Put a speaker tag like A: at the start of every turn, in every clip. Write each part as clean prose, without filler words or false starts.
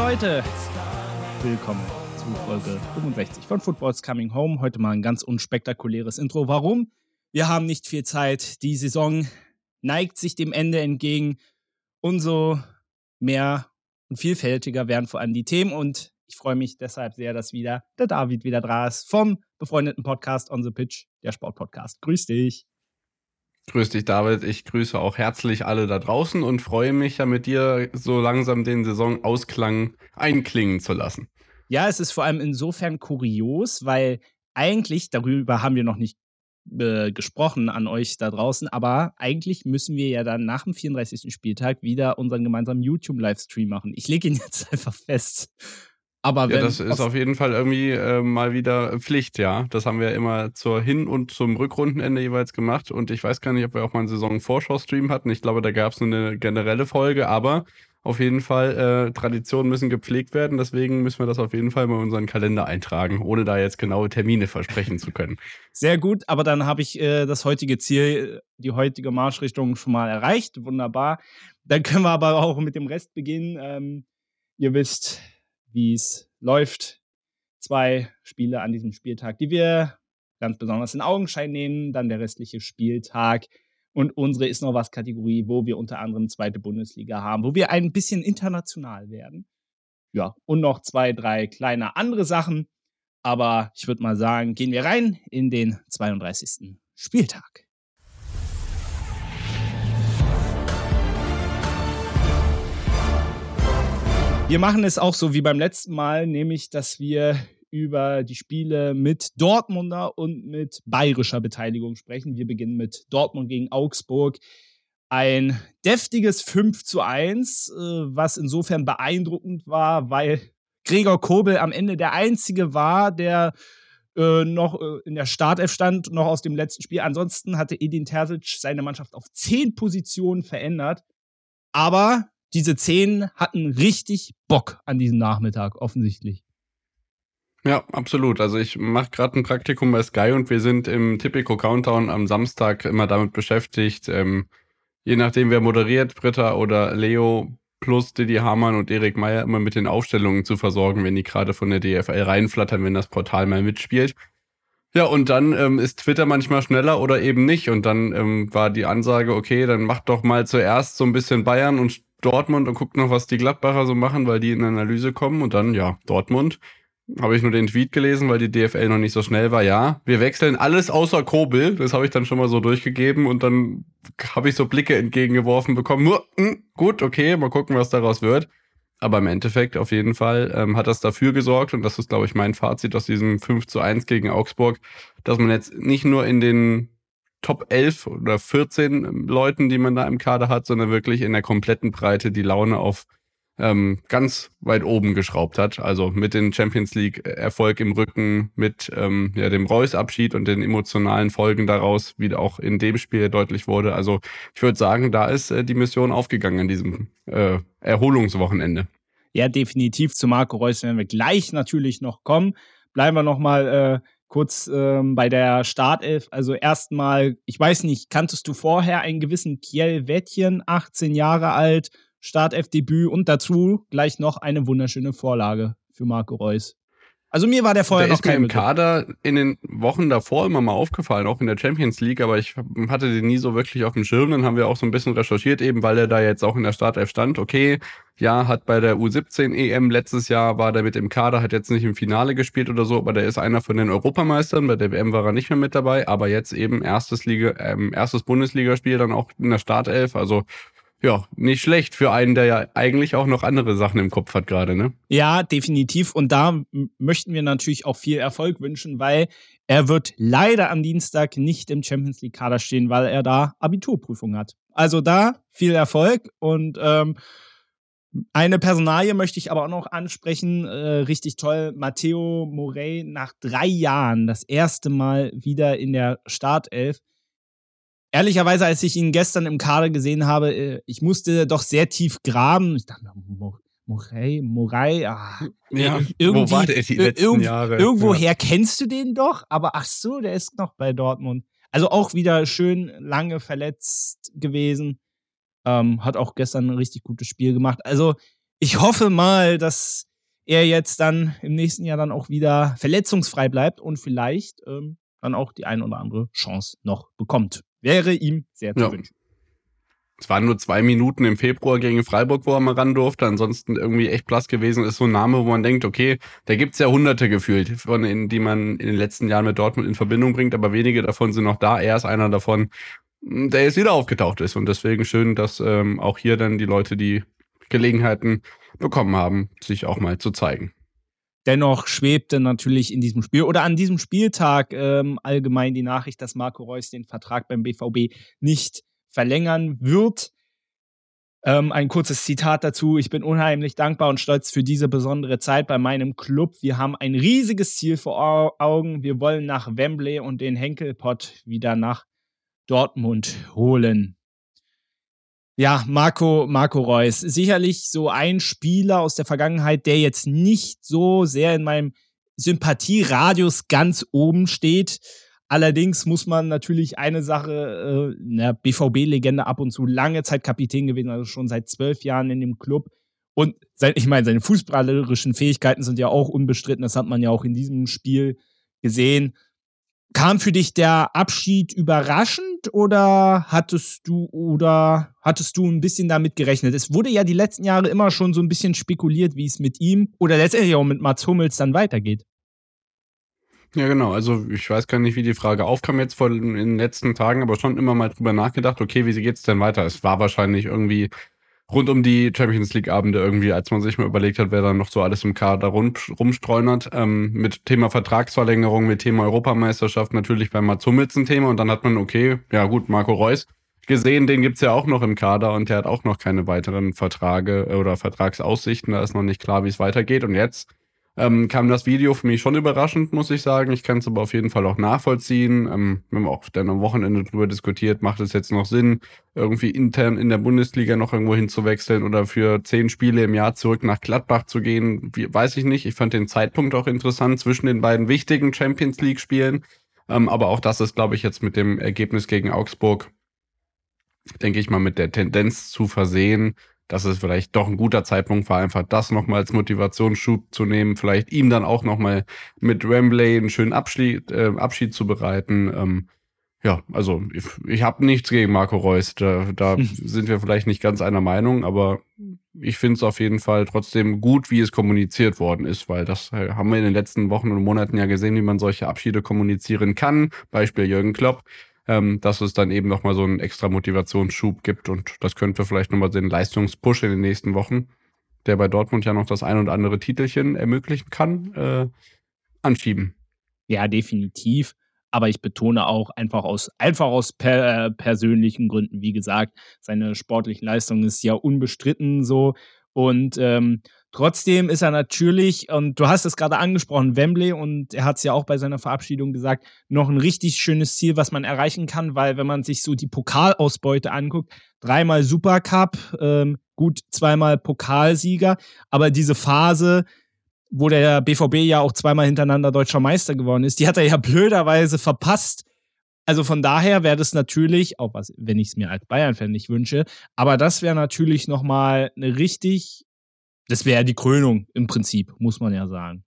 A: Leute, willkommen zu Folge 65 von Football's Coming Home. Heute mal ein ganz unspektakuläres Intro. Warum? Wir haben nicht viel Zeit. Die Saison neigt sich dem Ende entgegen. Umso mehr und vielfältiger werden vor allem die Themen. Und ich freue mich deshalb sehr, dass der David wieder da ist vom befreundeten Podcast On the Pitch, der Sportpodcast. Grüß dich.
B: Grüß dich, David. Ich grüße auch herzlich alle da draußen und freue mich ja mit dir so langsam den Saisonausklang einklingen zu lassen.
A: Ja, es ist vor allem insofern kurios, weil eigentlich, darüber haben wir noch nicht gesprochen an euch da draußen, aber eigentlich müssen wir ja dann nach dem 34. Spieltag wieder unseren gemeinsamen YouTube-Livestream machen. Ich lege ihn jetzt einfach fest. Aber
B: ja, das ist auf jeden Fall irgendwie mal wieder Pflicht, ja. Das haben wir immer zur Hin- und zum Rückrundenende jeweils gemacht. Und ich weiß gar nicht, ob wir auch mal einen Saison-Vorschau-Stream hatten. Ich glaube, da gab es nur eine generelle Folge. Aber auf jeden Fall, Traditionen müssen gepflegt werden. Deswegen müssen wir das auf jeden Fall mal in unseren Kalender eintragen, ohne da jetzt genaue Termine versprechen zu können.
A: Sehr gut, aber dann habe ich das heutige Ziel, die heutige Marschrichtung schon mal erreicht. Wunderbar. Dann können wir aber auch mit dem Rest beginnen. Ihr wisst, wie es läuft. 2 Spiele an diesem Spieltag, die wir ganz besonders in Augenschein nehmen. Dann der restliche Spieltag und unsere Ist noch was Kategorie, wo wir unter anderem zweite Bundesliga haben, wo wir ein bisschen international werden. Ja, und noch 2, 3 kleine andere Sachen. Aber ich würde mal sagen, gehen wir rein in den 32. Spieltag. Wir machen es auch so wie beim letzten Mal, nämlich, dass wir über die Spiele mit Dortmunder und mit bayerischer Beteiligung sprechen. Wir beginnen mit Dortmund gegen Augsburg. Ein deftiges 5:1, was insofern beeindruckend war, weil Gregor Kobel am Ende der Einzige war, der noch in der Startelf stand, noch aus dem letzten Spiel. Ansonsten hatte Edin Terzic seine Mannschaft auf 10 Positionen verändert. Aber diese 10 hatten richtig Bock an diesem Nachmittag, offensichtlich.
B: Ja, absolut. Also ich mache gerade ein Praktikum bei Sky und wir sind im Tipico Countdown am Samstag immer damit beschäftigt, je nachdem wer moderiert, Britta oder Leo plus Didi Hamann und Erik Meyer immer mit den Aufstellungen zu versorgen, wenn die gerade von der DFL reinflattern, wenn das Portal mal mitspielt. Ja, und dann ist Twitter manchmal schneller oder eben nicht. Und dann war die Ansage, okay, dann macht doch mal zuerst so ein bisschen Bayern und Dortmund und guckt noch, was die Gladbacher so machen, weil die in Analyse kommen. Und dann, ja, Dortmund. Habe ich nur den Tweet gelesen, weil die DFL noch nicht so schnell war. Ja, wir wechseln alles außer Kobel. Das habe ich dann schon mal so durchgegeben. Und dann habe ich so Blicke entgegengeworfen bekommen. Gut, okay, mal gucken, was daraus wird. Aber im Endeffekt auf jeden Fall hat das dafür gesorgt, und das ist, glaube ich, mein Fazit aus diesem 5:1 gegen Augsburg, dass man jetzt nicht nur in den Top 11 oder 14 Leuten, die man da im Kader hat, sondern wirklich in der kompletten Breite die Laune auf ganz weit oben geschraubt hat. Also mit dem Champions League Erfolg im Rücken, mit dem Reus-Abschied und den emotionalen Folgen daraus, wie auch in dem Spiel deutlich wurde. Also ich würde sagen, da ist die Mission aufgegangen an diesem Erholungswochenende.
A: Ja, definitiv. Zu Marco Reus werden wir gleich natürlich noch kommen. Bleiben wir noch mal kurz bei der Startelf. Also erstmal, ich weiß nicht, kanntest du vorher einen gewissen Kjell Wettjen, 18 Jahre alt, Startelf-Debüt und dazu gleich noch eine wunderschöne Vorlage für Marco Reus. Also mir war der vorher noch kein
B: Begriff. Der ist mir im Kader in den Wochen davor immer mal aufgefallen, auch in der Champions League, aber ich hatte den nie so wirklich auf dem Schirm. Dann haben wir auch so ein bisschen recherchiert, eben weil er da jetzt auch in der Startelf stand. Okay, ja, hat bei der U17 EM letztes Jahr, war der mit im Kader, hat jetzt nicht im Finale gespielt oder so, aber der ist einer von den Europameistern. Bei der WM war er nicht mehr mit dabei, aber jetzt eben erstes Bundesligaspiel dann auch in der Startelf. Also ja, nicht schlecht für einen, der ja eigentlich auch noch andere Sachen im Kopf hat gerade, ne?
A: Ja, definitiv. Und da möchten wir natürlich auch viel Erfolg wünschen, weil er wird leider am Dienstag nicht im Champions League Kader stehen, weil er da Abiturprüfung hat. Also da viel Erfolg. Und eine Personalie möchte ich aber auch noch ansprechen. Richtig toll. Matteo Morey nach 3 Jahren das erste Mal wieder in der Startelf. Ehrlicherweise, als ich ihn gestern im Kader gesehen habe, ich musste doch sehr tief graben. Ich dachte, Morey,
B: ja, wo war der die letzten Jahre?
A: Irgendwoher kennst du den doch, aber ach so, der ist noch bei Dortmund. Also auch wieder schön lange verletzt gewesen. Hat auch gestern ein richtig gutes Spiel gemacht. Also ich hoffe mal, dass er jetzt dann im nächsten Jahr dann auch wieder verletzungsfrei bleibt und vielleicht dann auch die ein oder andere Chance noch bekommt. Wäre ihm sehr zu wünschen.
B: Es waren nur 2 Minuten im Februar gegen Freiburg, wo er mal ran durfte. Ansonsten irgendwie echt blass gewesen. Ist so ein Name, wo man denkt, okay, da gibt's ja Hunderte gefühlt, die man in den letzten Jahren mit Dortmund in Verbindung bringt. Aber wenige davon sind noch da. Er ist einer davon, der jetzt wieder aufgetaucht ist. Und deswegen schön, dass auch hier dann die Leute die Gelegenheiten bekommen haben, sich auch mal zu zeigen.
A: Dennoch schwebte natürlich in diesem Spiel oder an diesem Spieltag allgemein die Nachricht, dass Marco Reus den Vertrag beim BVB nicht verlängern wird. Ein kurzes Zitat dazu. Ich bin unheimlich dankbar und stolz für diese besondere Zeit bei meinem Club. Wir haben ein riesiges Ziel vor Augen. Wir wollen nach Wembley und den Henkelpott wieder nach Dortmund holen. Ja, Marco Reus. Sicherlich so ein Spieler aus der Vergangenheit, der jetzt nicht so sehr in meinem Sympathieradius ganz oben steht. Allerdings muss man natürlich eine Sache, BVB-Legende ab und zu, lange Zeit Kapitän gewesen, also schon seit 12 Jahren in dem Club. Und seine fußballerischen Fähigkeiten sind ja auch unbestritten, das hat man ja auch in diesem Spiel gesehen. Kam für dich der Abschied überraschend oder hattest du ein bisschen damit gerechnet? Es wurde ja die letzten Jahre immer schon so ein bisschen spekuliert, wie es mit ihm oder letztendlich auch mit Mats Hummels dann weitergeht.
B: Ja, genau. Also ich weiß gar nicht, wie die Frage aufkam jetzt in den letzten Tagen, aber schon immer mal drüber nachgedacht, okay, wie geht's denn weiter? Es war wahrscheinlich irgendwie rund um die Champions-League-Abende irgendwie, als man sich mal überlegt hat, wer dann noch so alles im Kader rumstreunert. Mit Thema Vertragsverlängerung, mit Thema Europameisterschaft natürlich bei Mats Hummels ein Thema. Und dann hat man, okay, ja gut, Marco Reus gesehen, den gibt's ja auch noch im Kader und der hat auch noch keine weiteren Verträge oder Vertragsaussichten. Da ist noch nicht klar, wie es weitergeht. Und jetzt kam das Video für mich schon überraschend, muss ich sagen. Ich kann es aber auf jeden Fall auch nachvollziehen. Wir haben auch dann am Wochenende drüber diskutiert, macht es jetzt noch Sinn, irgendwie intern in der Bundesliga noch irgendwo hinzuwechseln oder für 10 Spiele im Jahr zurück nach Gladbach zu gehen? Weiß ich nicht. Ich fand den Zeitpunkt auch interessant zwischen den beiden wichtigen Champions-League-Spielen. Aber auch das ist, glaube ich, jetzt mit dem Ergebnis gegen Augsburg, denke ich mal, mit der Tendenz zu versehen, dass es vielleicht doch ein guter Zeitpunkt war, einfach das nochmal als Motivationsschub zu nehmen, vielleicht ihm dann auch nochmal mit Wembley einen schönen Abschied zu bereiten. Ja, also ich habe nichts gegen Marco Reus, da sind wir vielleicht nicht ganz einer Meinung, aber ich finde es auf jeden Fall trotzdem gut, wie es kommuniziert worden ist, weil das haben wir in den letzten Wochen und Monaten ja gesehen, wie man solche Abschiede kommunizieren kann. Beispiel Jürgen Klopp. Dass es dann eben nochmal so einen extra Motivationsschub gibt und das könnte vielleicht nochmal den Leistungspush in den nächsten Wochen, der bei Dortmund ja noch das ein oder andere Titelchen ermöglichen kann, anschieben.
A: Ja, definitiv. Aber ich betone auch einfach aus persönlichen Gründen, wie gesagt, seine sportlichen Leistung ist ja unbestritten so und trotzdem ist er natürlich, und du hast es gerade angesprochen, Wembley, und er hat es ja auch bei seiner Verabschiedung gesagt, noch ein richtig schönes Ziel, was man erreichen kann, weil wenn man sich so die Pokalausbeute anguckt, 3-mal Supercup, gut 2-mal Pokalsieger, aber diese Phase, wo der BVB ja auch 2-mal hintereinander deutscher Meister geworden ist, die hat er ja blöderweise verpasst. Also von daher wäre das natürlich, auch was, wenn ich es mir als Bayern-Fan nicht wünsche, aber das wäre natürlich nochmal das wäre die Krönung im Prinzip, muss man ja sagen.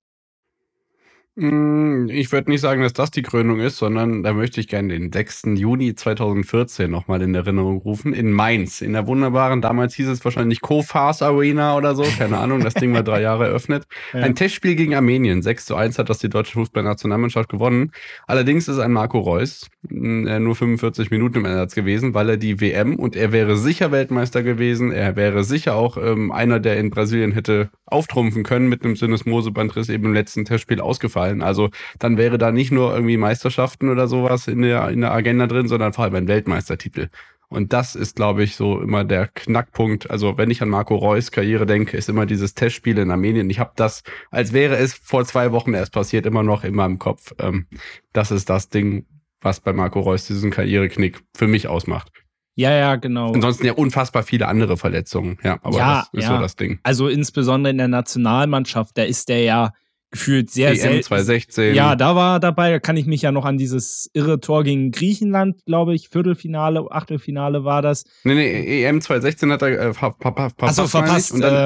B: Ich würde nicht sagen, dass das die Krönung ist, sondern da möchte ich gerne den 6. Juni 2014 nochmal in Erinnerung rufen, in Mainz, in der wunderbaren, damals hieß es wahrscheinlich Kofas Arena oder so, keine Ahnung, das Ding war 3 Jahre eröffnet. Ja. Ein Testspiel gegen Armenien, 6:1 hat das die deutsche Fußballnationalmannschaft gewonnen. Allerdings ist ein Marco Reus nur 45 Minuten im Einsatz gewesen, weil er die WM, und er wäre sicher Weltmeister gewesen, er wäre sicher auch einer, der in Brasilien hätte auftrumpfen können, mit einem Syndesmosebandriss eben im letzten Testspiel ausgefallen. Also dann wäre da nicht nur irgendwie Meisterschaften oder sowas in der Agenda drin, sondern vor allem ein Weltmeistertitel. Und das ist, glaube ich, so immer der Knackpunkt. Also wenn ich an Marco Reus Karriere denke, ist immer dieses Testspiel in Armenien. Ich habe das, als wäre es vor 2 Wochen erst passiert, immer noch in meinem Kopf. Das ist das Ding, was bei Marco Reus diesen Karriereknick für mich ausmacht.
A: Ja, genau.
B: Ansonsten ja unfassbar viele andere Verletzungen. Ja, aber das ist so das Ding.
A: Also insbesondere in der Nationalmannschaft, da ist der ja gefühlt sehr selten.
B: EM 2016.
A: Ja, da war er dabei. Da kann ich mich ja noch an dieses irre Tor gegen Griechenland, glaube ich, Viertelfinale, Achtelfinale war das.
B: Nee, EM 2016 hat er verpasst.
A: Achso, verpasst.
B: Und dann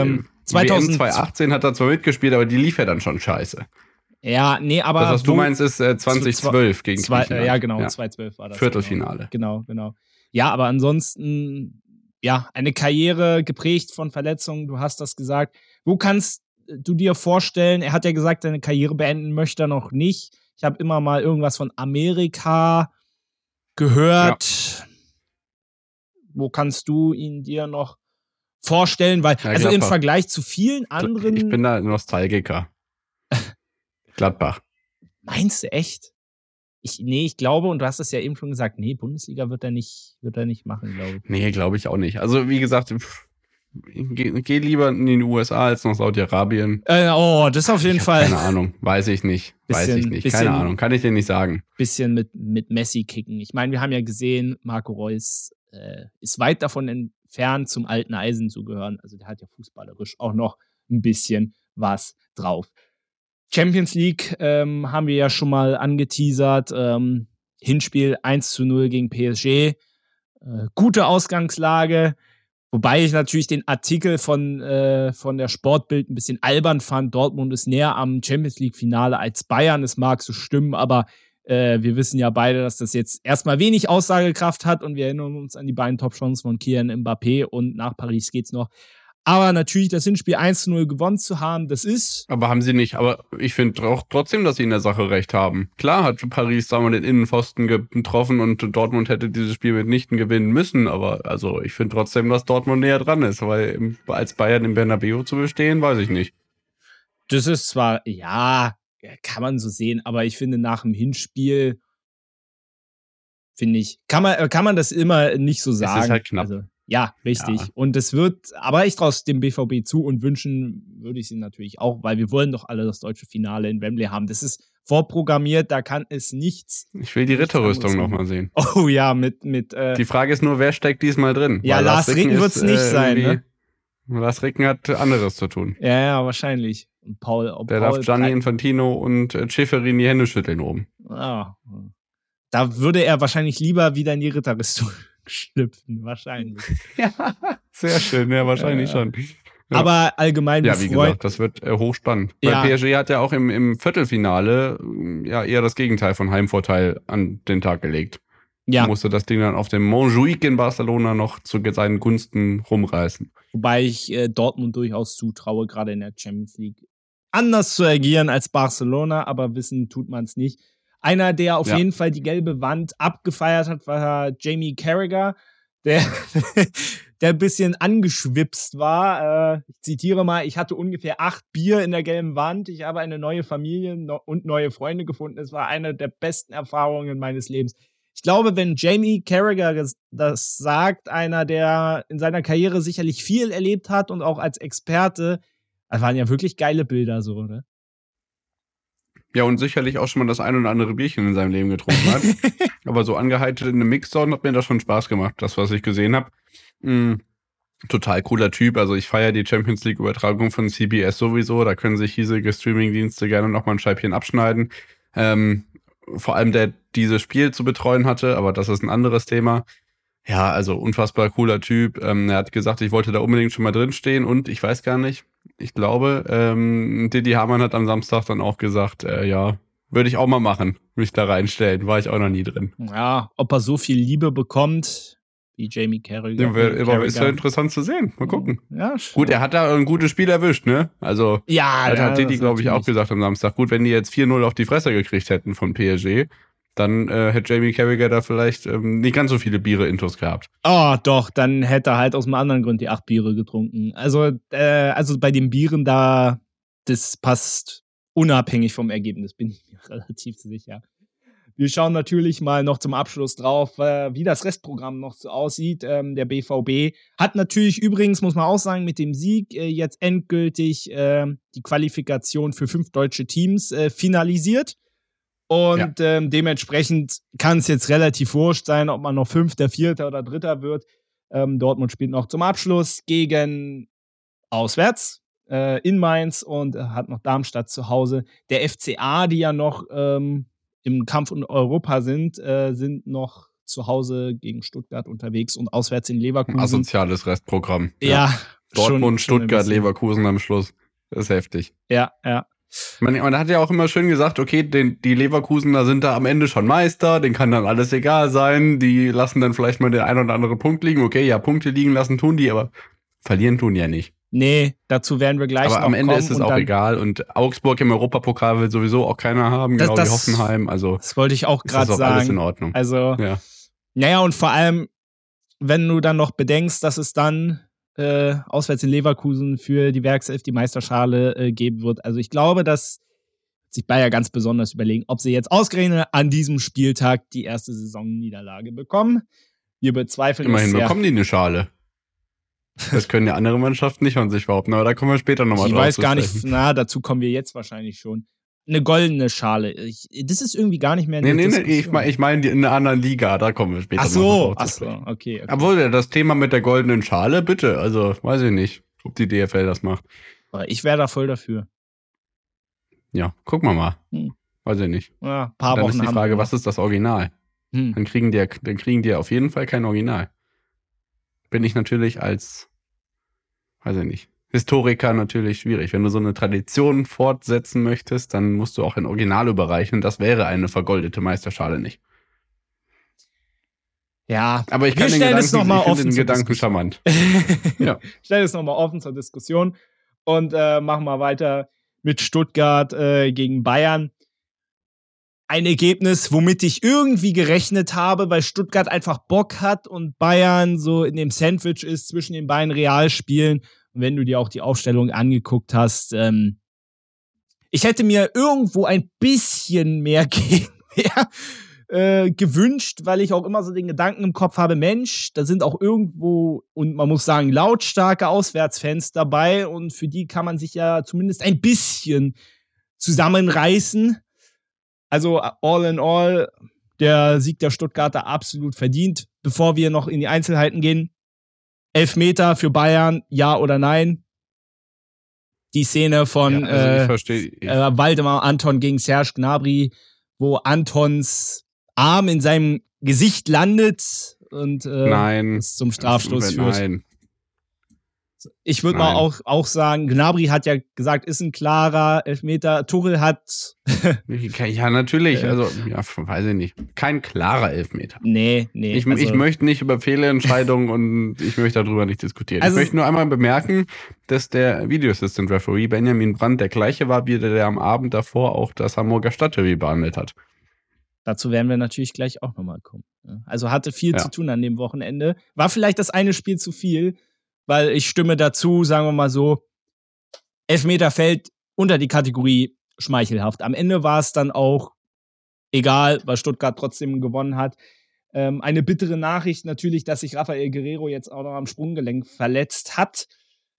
B: WM 2018 hat er zwar mitgespielt, aber die lief ja dann schon scheiße.
A: Ja, nee, aber.
B: Das, was du meinst, ist 2012 gegen Griechenland.
A: Ja, genau, 2012 war das.
B: Viertelfinale.
A: Genau. Ja, aber ansonsten, ja, eine Karriere geprägt von Verletzungen, du hast das gesagt. Wo kannst du dir vorstellen, er hat ja gesagt, seine Karriere beenden möchte er noch nicht. Ich habe immer mal irgendwas von Amerika gehört. Ja. Wo kannst du ihn dir noch vorstellen? Weil, ja, also im Vergleich zu vielen anderen.
B: Ich bin da Nostalgiker. Gladbach.
A: Meinst du echt? Ich glaube, und du hast es ja eben schon gesagt, nee, Bundesliga wird er nicht machen, glaube ich.
B: Nee, glaube ich auch nicht. Also, wie gesagt, geh lieber in den USA als nach Saudi-Arabien.
A: Das ist auf jeden Fall.
B: Keine Ahnung, weiß ich nicht. Keine Ahnung, kann ich dir nicht sagen.
A: Bisschen mit Messi kicken. Ich meine, wir haben ja gesehen, Marco Reus ist weit davon entfernt, zum alten Eisen zu gehören. Also der hat ja fußballerisch auch noch ein bisschen was drauf. Champions League haben wir ja schon mal angeteasert. Hinspiel 1:0 gegen PSG. Gute Ausgangslage. Wobei ich natürlich den Artikel von der Sportbild ein bisschen albern fand. Dortmund ist näher am Champions League-Finale als Bayern. Es mag so stimmen, aber wir wissen ja beide, dass das jetzt erstmal wenig Aussagekraft hat. Und wir erinnern uns an die beiden Top-Chancen von Kylian Mbappé. Und nach Paris geht's noch. Aber natürlich das Hinspiel 1:0 gewonnen zu haben, das ist.
B: Aber haben sie nicht. Aber ich finde auch trotzdem, dass sie in der Sache recht haben. Klar hat Paris da mal den Innenpfosten getroffen und Dortmund hätte dieses Spiel mitnichten gewinnen müssen. Aber also ich finde trotzdem, dass Dortmund näher dran ist. Weil als Bayern im Bernabeu zu bestehen, weiß ich nicht.
A: Das ist zwar, ja, kann man so sehen. Aber ich finde, nach dem Hinspiel, kann man das immer nicht so sagen.
B: Es ist halt knapp.
A: Also, ja, richtig. Ja. Und es wird, aber ich traue es dem BVB zu und wünschen würde ich sie natürlich auch, weil wir wollen doch alle das deutsche Finale in Wembley haben. Das ist vorprogrammiert, da kann es nichts.
B: Ich will die Ritterrüstung nochmal sehen.
A: Oh ja, mit
B: die Frage ist nur, wer steckt diesmal drin?
A: Ja, Lars Ricken wird es nicht sein, ne?
B: Lars Ricken hat anderes zu tun.
A: Ja, wahrscheinlich. Und
B: der darf Gianni Infantino und Schäferin die Hände schütteln oben.
A: Ah, da würde er wahrscheinlich lieber wieder in die Ritterrüstung schlüpfen, wahrscheinlich.
B: Ja, sehr schön, ja, wahrscheinlich schon. Ja.
A: Aber allgemein.
B: Ja, wie gesagt, das wird hochspannend.
A: Ja.
B: Weil PSG hat ja auch im Viertelfinale ja eher das Gegenteil von Heimvorteil an den Tag gelegt. Ja. Musste das Ding dann auf dem Montjuic in Barcelona noch zu seinen Gunsten rumreißen.
A: Wobei ich Dortmund durchaus zutraue, gerade in der Champions League anders zu agieren als Barcelona, aber wissen tut man es nicht. Einer, der auf jeden Fall die gelbe Wand abgefeiert hat, war Jamie Carragher, der ein bisschen angeschwipst war. Ich zitiere mal, ich hatte ungefähr 8 Bier in der gelben Wand. Ich habe eine neue Familie und neue Freunde gefunden. Es war eine der besten Erfahrungen meines Lebens. Ich glaube, wenn Jamie Carragher das sagt, einer, der in seiner Karriere sicherlich viel erlebt hat und auch als Experte, das waren ja wirklich geile Bilder so, ne?
B: Ja, und sicherlich auch schon mal das ein oder andere Bierchen in seinem Leben getrunken hat. Aber so angeheitert in einem Mixzone hat mir das schon Spaß gemacht, das, was ich gesehen habe. Total cooler Typ. Also ich feiere die Champions League-Übertragung von CBS sowieso. Da können sich hiesige Streamingdienste gerne nochmal ein Scheibchen abschneiden. Vor allem der dieses Spiel zu betreuen hatte, aber das ist ein anderes Thema. Ja, also unfassbar cooler Typ. Er hat gesagt, ich wollte da unbedingt schon mal drinstehen und ich weiß gar nicht, ich glaube, Didi Hamann hat am Samstag dann auch gesagt, ja, würde ich auch mal machen, mich da reinstellen, war ich auch noch nie drin.
A: Ja, ob er so viel Liebe bekommt wie Jamie Carragher.
B: Ist ja interessant zu sehen, mal gucken.
A: Ja,
B: gut, er hat da ein gutes Spiel erwischt, ne? Also,
A: ja,
B: hat Didi, glaube ich, auch gesagt am Samstag. Gut, wenn die jetzt 4:0 auf die Fresse gekriegt hätten von PSG, dann hätte Jamie Carragher da vielleicht nicht ganz so viele Biere-Intos gehabt.
A: Oh, doch, dann hätte er halt aus einem anderen Grund die 8 Biere getrunken. Also bei den Bieren da, das passt unabhängig vom Ergebnis, bin ich mir relativ sicher. Wir schauen natürlich mal noch zum Abschluss drauf, wie das Restprogramm noch so aussieht. Der BVB hat natürlich übrigens, muss man auch sagen, mit dem Sieg jetzt endgültig die Qualifikation für 5 deutsche Teams finalisiert. Und dementsprechend kann es jetzt relativ wurscht sein, ob man noch 5., 4. oder 3. wird. Dortmund spielt noch zum Abschluss gegen auswärts in Mainz und hat noch Darmstadt zu Hause. Der FCA, die ja noch im Kampf um Europa sind noch zu Hause gegen Stuttgart unterwegs und auswärts in Leverkusen.
B: Asoziales Restprogramm.
A: Ja,
B: Dortmund, Stuttgart, Leverkusen am Schluss. Das ist heftig.
A: Ja, ja.
B: Man hat ja auch immer schön gesagt, okay, die Leverkusener sind da am Ende schon Meister, denen kann dann alles egal sein, die lassen dann vielleicht mal den einen oder anderen Punkt liegen. Okay, ja, Punkte liegen lassen tun die, aber verlieren tun die ja nicht.
A: Nee, dazu werden wir gleich noch kommen.
B: Aber am Ende ist es auch egal und Augsburg im Europapokal will sowieso auch keiner haben, genau wie Hoffenheim. Also
A: das wollte ich auch gerade sagen.
B: Alles in Ordnung.
A: Also, ja. Naja, und vor allem, wenn du dann noch bedenkst, dass es dann auswärts in Leverkusen für die Werkself die Meisterschale geben wird. Also ich glaube, dass sich Bayer ganz besonders überlegen, ob sie jetzt ausgerechnet an diesem Spieltag die erste Saisonniederlage bekommen. Wir bezweifeln
B: immerhin bekommen die eine Schale. Das können ja andere Mannschaften nicht von sich behaupten, aber da kommen wir später nochmal drauf.
A: Ich weiß gar nicht, dazu kommen wir jetzt wahrscheinlich schon. Eine goldene Schale. Das ist irgendwie gar nicht mehr eine
B: Diskussion. Ich meine in einer anderen Liga, da kommen wir später noch drauf.
A: Ach so, okay.
B: Obwohl, das Thema mit der goldenen Schale, bitte, also weiß ich nicht, ob die DFL das macht.
A: Aber ich wäre da voll dafür.
B: Ja, gucken wir mal. Weiß ich nicht.
A: Ja, paar
B: dann
A: Wochen
B: ist die Frage, was ist das Original? Dann kriegen die auf jeden Fall kein Original. Bin ich natürlich als, weiß ich nicht, Historiker natürlich schwierig. Wenn du so eine Tradition fortsetzen möchtest, dann musst du auch ein Original überreichen. Das wäre eine vergoldete Meisterschale nicht.
A: Ja,
B: aber ich kann den Gedanken charmant.
A: Ja. Stell es nochmal offen zur Diskussion und machen wir weiter mit Stuttgart gegen Bayern. Ein Ergebnis, womit ich irgendwie gerechnet habe, weil Stuttgart einfach Bock hat und Bayern so in dem Sandwich ist zwischen den beiden Realspielen. Und wenn du dir auch die Aufstellung angeguckt hast, ich hätte mir irgendwo ein bisschen mehr Gegenwehr gewünscht, weil ich auch immer so den Gedanken im Kopf habe, Mensch, da sind auch irgendwo, und man muss sagen, lautstarke Auswärtsfans dabei und für die kann man sich ja zumindest ein bisschen zusammenreißen. Also all in all, der Sieg der Stuttgarter absolut verdient. Bevor wir noch in die Einzelheiten gehen, Elfmeter für Bayern, ja oder nein? Die Szene von Waldemar Anton gegen Serge Gnabry, wo Antons Arm in seinem Gesicht landet und es zum Strafstoß führt.
B: Nein.
A: Ich würde mal auch sagen, Gnabry hat ja gesagt, ist ein klarer Elfmeter. Tuchel hat
B: ja, natürlich. Also, ja, weiß ich nicht. Kein klarer Elfmeter.
A: Nee.
B: Ich möchte nicht über Fehlentscheidungen und ich möchte darüber nicht diskutieren. Also, ich möchte nur einmal bemerken, dass der Video Assistant Referee Benjamin Brandt der gleiche war, wie der am Abend davor auch das Hamburger Stadtderby behandelt hat.
A: Dazu werden wir natürlich gleich auch nochmal kommen. Also hatte viel zu tun an dem Wochenende. War vielleicht das eine Spiel zu viel, weil ich stimme dazu, sagen wir mal so, Elfmeter fällt unter die Kategorie schmeichelhaft. Am Ende war es dann auch egal, weil Stuttgart trotzdem gewonnen hat. Eine bittere Nachricht natürlich, dass sich Rafael Guerreiro jetzt auch noch am Sprunggelenk verletzt hat.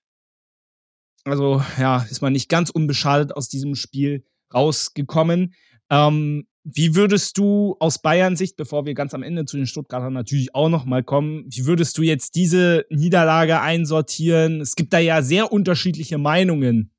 A: Also ja, ist man nicht ganz unbeschadet aus diesem Spiel rausgekommen. Wie würdest du aus Bayern-Sicht, bevor wir ganz am Ende zu den Stuttgartern natürlich auch noch mal kommen, wie würdest du jetzt diese Niederlage einsortieren? Es gibt da ja sehr unterschiedliche Meinungen.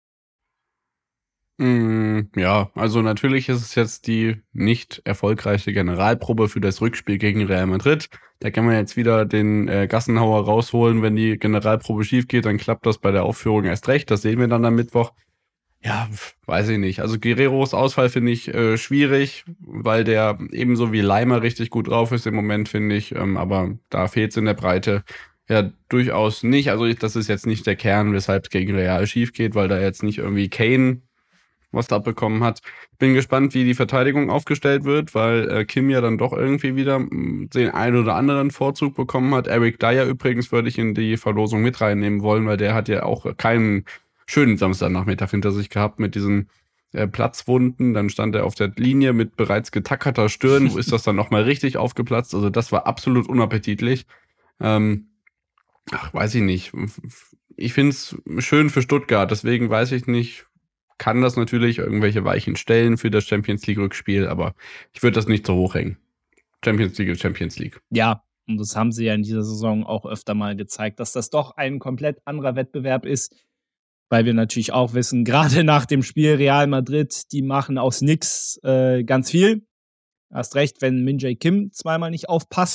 B: Ja, also natürlich ist es jetzt die nicht erfolgreiche Generalprobe für das Rückspiel gegen Real Madrid. Da kann man jetzt wieder den Gassenhauer rausholen. Wenn die Generalprobe schief geht, dann klappt das bei der Aufführung erst recht. Das sehen wir dann am Mittwoch. Ja, weiß ich nicht. Also Guerreiros Ausfall finde ich schwierig, weil der ebenso wie Leimer richtig gut drauf ist im Moment, finde ich. Aber da fehlt es in der Breite ja durchaus nicht. Also das ist jetzt nicht der Kern, weshalb es gegen Real schief geht, weil da jetzt nicht irgendwie Kane was da abbekommen hat. Bin gespannt, wie die Verteidigung aufgestellt wird, weil Kim ja dann doch irgendwie wieder den einen oder anderen Vorzug bekommen hat. Eric Dyer übrigens würde ich in die Verlosung mit reinnehmen wollen, weil der hat ja auch keinen schönen Samstagnachmittag hinter sich gehabt mit diesen Platzwunden. Dann stand er auf der Linie mit bereits getackerter Stirn. Wo ist das dann nochmal richtig aufgeplatzt? Also das war absolut unappetitlich. Weiß ich nicht. Ich finde es schön für Stuttgart, deswegen weiß ich nicht, kann das natürlich irgendwelche Weichen stellen für das Champions-League-Rückspiel, aber ich würde das nicht so hoch hängen. Champions League ist Champions League.
A: Ja, und das haben sie ja in dieser Saison auch öfter mal gezeigt, dass das doch ein komplett anderer Wettbewerb ist, weil wir natürlich auch wissen, gerade nach dem Spiel Real Madrid, die machen aus nix ganz viel. Hast recht, wenn Min-Jae Kim zweimal nicht aufpasst,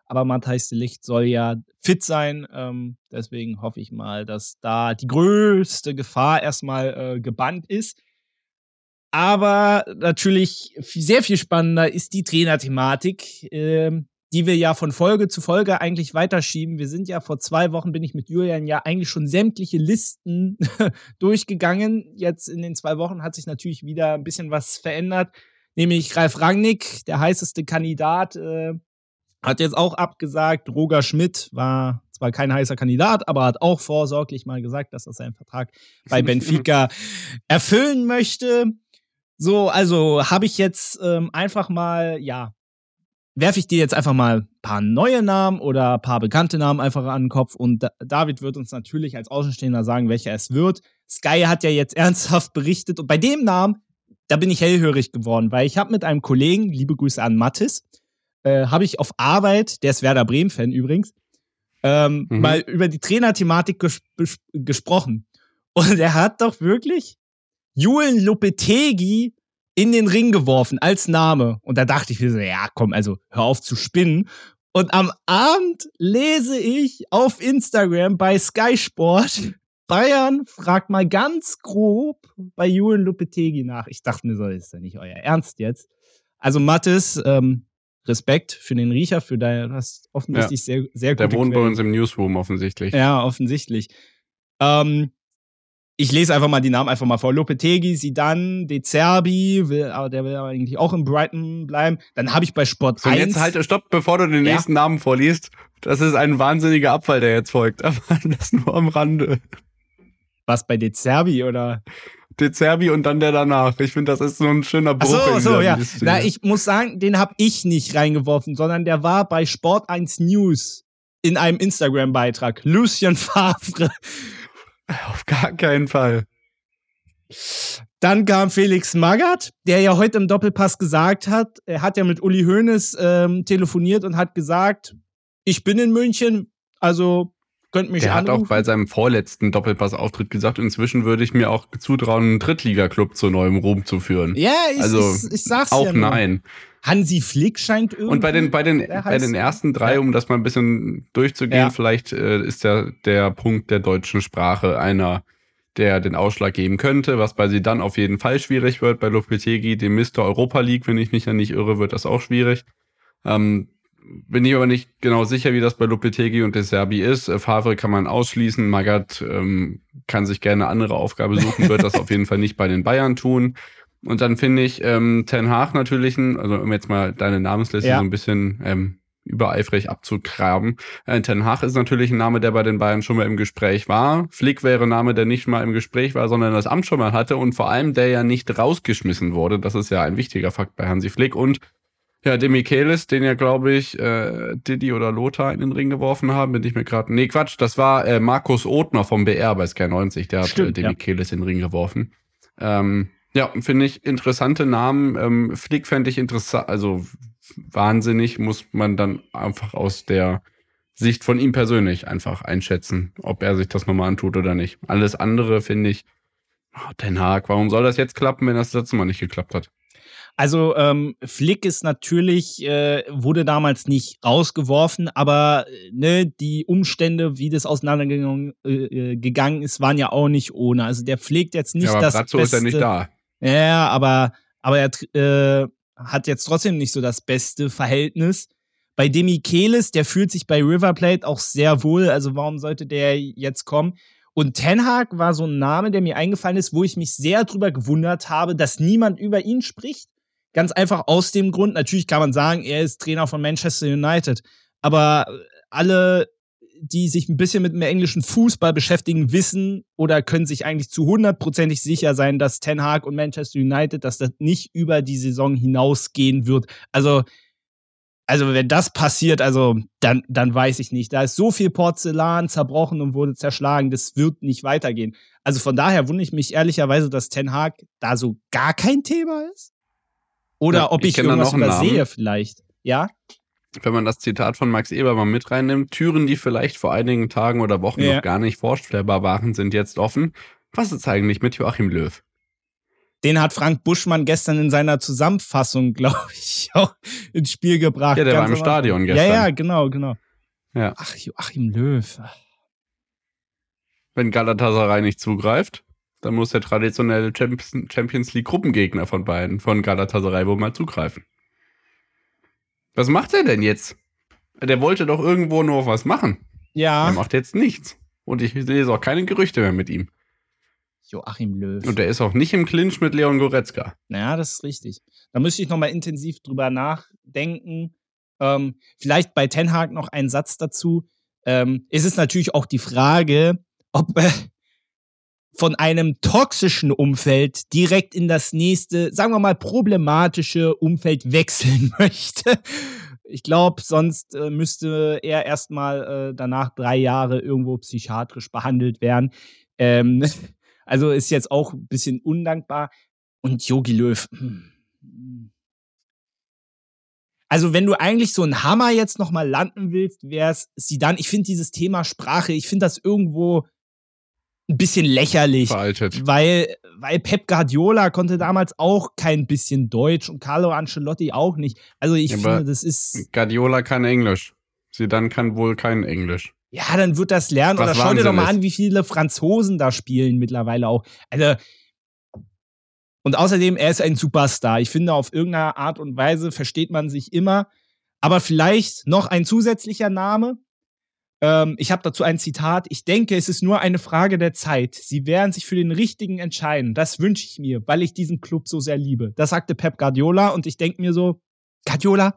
A: Aber Matthijs de Ligt soll ja fit sein. Deswegen hoffe ich mal, dass da die größte Gefahr erstmal gebannt ist. Aber natürlich sehr viel spannender ist die Trainerthematik, die wir ja von Folge zu Folge eigentlich weiterschieben. Wir sind ja vor 2 Wochen, bin ich mit Julian ja eigentlich schon sämtliche Listen durchgegangen. Jetzt in den 2 Wochen hat sich natürlich wieder ein bisschen was verändert. Nämlich Ralf Rangnick, der heißeste Kandidat, hat jetzt auch abgesagt. Roger Schmidt war zwar kein heißer Kandidat, aber hat auch vorsorglich mal gesagt, dass er seinen Vertrag bei Benfica erfüllen möchte. So, also habe ich jetzt einfach mal, werfe ich dir jetzt einfach mal ein paar neue Namen oder ein paar bekannte Namen einfach an den Kopf und David wird uns natürlich als Außenstehender sagen, welcher es wird. Sky hat ja jetzt ernsthaft berichtet und bei dem Namen, da bin ich hellhörig geworden, weil ich habe mit einem Kollegen, liebe Grüße an Mattis, habe ich auf Arbeit, der ist Werder Bremen-Fan übrigens, mal über die Trainerthematik gesprochen. Und er hat doch wirklich Julen Lopetegui in den Ring geworfen als Name. Und da dachte ich mir so, ja komm, also hör auf zu spinnen. Und am Abend lese ich auf Instagram bei Sky Sport, Bayern fragt mal ganz grob bei Julen Lopetegui nach. Ich dachte mir so, ist ja nicht euer Ernst jetzt. Also Mathis, Respekt für den Riecher, für dein, hast offensichtlich sehr, sehr gute
B: Der wohnt bei uns im Newsroom offensichtlich.
A: Ja, offensichtlich. Ich lese einfach mal die Namen einfach mal vor. Lopetegui, Zidane, De Zerbi, der will aber eigentlich auch in Brighton bleiben. Dann habe ich bei Sport 1...
B: Und jetzt halt, stopp, bevor du den nächsten Namen vorliest. Das ist ein wahnsinniger Abfall, der jetzt folgt. Aber das nur am Rande.
A: Was, bei De Zerbi, oder?
B: De Zerbi und dann der danach. Ich finde, das ist so ein schöner Bruch.
A: Ach so, ja. Na, ich muss sagen, den habe ich nicht reingeworfen, sondern der war bei Sport 1 News in einem Instagram-Beitrag. Lucien Favre.
B: Auf gar keinen Fall.
A: Dann kam Felix Magath, der ja heute im Doppelpass gesagt hat, er hat ja mit Uli Hoeneß telefoniert und hat gesagt, ich bin in München, also könnt mich anrufen.
B: Er hat auch bei seinem vorletzten Doppelpass-Auftritt gesagt, inzwischen würde ich mir auch zutrauen, einen Drittliga-Club zu neuem Ruhm zu führen.
A: Ja, ich sag's
B: auch
A: ja
B: nur. Nein.
A: Hansi Flick scheint irgendwie.
B: Und bei den ersten 3, um das mal ein bisschen durchzugehen, vielleicht ist der Punkt der deutschen Sprache einer, der den Ausschlag geben könnte, was bei Zidane auf jeden Fall schwierig wird. Bei Lopetegui, dem Mr. Europa League, wenn ich mich ja nicht irre, wird das auch schwierig. Bin ich aber nicht genau sicher, wie das bei Lopetegui und De Zerbi ist. Favre kann man ausschließen. Magath kann sich gerne eine andere Aufgabe suchen, wird das auf jeden Fall nicht bei den Bayern tun. Und dann finde ich Ten Hag natürlich, also um jetzt mal deine Namensliste so ein bisschen übereifrig abzugraben. Ten Hag ist natürlich ein Name, der bei den Bayern schon mal im Gespräch war. Flick wäre ein Name, der nicht mal im Gespräch war, sondern das Amt schon mal hatte und vor allem der ja nicht rausgeschmissen wurde. Das ist ja ein wichtiger Fakt bei Hansi Flick. Und ja, De Michelis, den ja, glaube ich, Didi oder Lothar in den Ring geworfen haben, bin ich mir gerade... Nee, Quatsch, das war Markus Othner vom BR bei Sky 90, der hat De Michelis in den Ring geworfen. Ja, finde ich interessante Namen. Flick fände ich interessant, also wahnsinnig, muss man dann einfach aus der Sicht von ihm persönlich einfach einschätzen, ob er sich das nochmal antut oder nicht. Alles andere finde ich, Ten Hag, warum soll das jetzt klappen, wenn das letzte Mal nicht geklappt hat?
A: Also Flick ist natürlich, wurde damals nicht rausgeworfen, aber die Umstände, wie das auseinandergegangen ist, waren ja auch nicht ohne. Also der pflegt jetzt nicht
B: aber
A: das
B: Brazzo
A: Beste.
B: Ist ja nicht da.
A: Ja, aber er hat jetzt trotzdem nicht so das beste Verhältnis. Bei De Michelis, der fühlt sich bei River Plate auch sehr wohl, also warum sollte der jetzt kommen? Und Ten Hag war so ein Name, der mir eingefallen ist, wo ich mich sehr drüber gewundert habe, dass niemand über ihn spricht. Ganz einfach aus dem Grund, natürlich kann man sagen, er ist Trainer von Manchester United, aber alle, die sich ein bisschen mit dem englischen Fußball beschäftigen, wissen oder können sich eigentlich zu 100%ig sicher sein, dass Ten Hag und Manchester United, dass das nicht über die Saison hinausgehen wird. Also wenn das passiert, dann weiß ich nicht. Da ist so viel Porzellan zerbrochen und wurde zerschlagen, das wird nicht weitergehen. Also von daher wundere ich mich ehrlicherweise, dass Ten Hag da so gar kein Thema ist. Oder ob ich irgendwas übersehe vielleicht. Ja?
B: Wenn man das Zitat von Max Eber mal mit reinnimmt, Türen, die vielleicht vor einigen Tagen oder Wochen noch gar nicht vorstellbar waren, sind jetzt offen. Was ist eigentlich mit Joachim Löw?
A: Den hat Frank Buschmann gestern in seiner Zusammenfassung, glaube ich, auch ins Spiel gebracht.
B: Ja, der war im Stadion gestern.
A: Ja, genau.
B: Ja.
A: Ach, Joachim Löw.
B: Wenn Galatasaray nicht zugreift, dann muss der traditionelle Champions League Gruppengegner von Galatasaray wohl mal zugreifen. Was macht er denn jetzt? Der wollte doch irgendwo nur was machen.
A: Ja.
B: Er macht jetzt nichts. Und ich lese auch keine Gerüchte mehr mit ihm.
A: Joachim Löw.
B: Und er ist auch nicht im Clinch mit Leon Goretzka.
A: Naja, das ist richtig. Da müsste ich nochmal intensiv drüber nachdenken. Vielleicht bei Ten Hag noch ein Satz dazu. Es ist natürlich auch die Frage, ob von einem toxischen Umfeld direkt in das nächste, sagen wir mal, problematische Umfeld wechseln möchte. Ich glaube, sonst müsste er erstmal danach 3 Jahre irgendwo psychiatrisch behandelt werden. Also ist jetzt auch ein bisschen undankbar. Und Jogi Löw. Also wenn du eigentlich so einen Hammer jetzt nochmal landen willst, wär's Zidane. Ich finde dieses Thema Sprache, ich finde das irgendwo ein bisschen lächerlich.
B: Veraltet.
A: Weil Pep Guardiola konnte damals auch kein bisschen Deutsch und Carlo Ancelotti auch nicht. Also ich finde, das ist...
B: Guardiola kann Englisch. Zidane kann wohl kein Englisch.
A: Ja, dann wird das lernen. Oder schau dir doch mal an, wie viele Franzosen da spielen mittlerweile auch. Also, und außerdem, er ist ein Superstar. Ich finde, auf irgendeine Art und Weise versteht man sich immer. Aber vielleicht noch ein zusätzlicher Name. Ich habe dazu ein Zitat. Ich denke, es ist nur eine Frage der Zeit. Sie werden sich für den Richtigen entscheiden. Das wünsche ich mir, weil ich diesen Club so sehr liebe. Das sagte Pep Guardiola. Und ich denke mir so, Guardiola,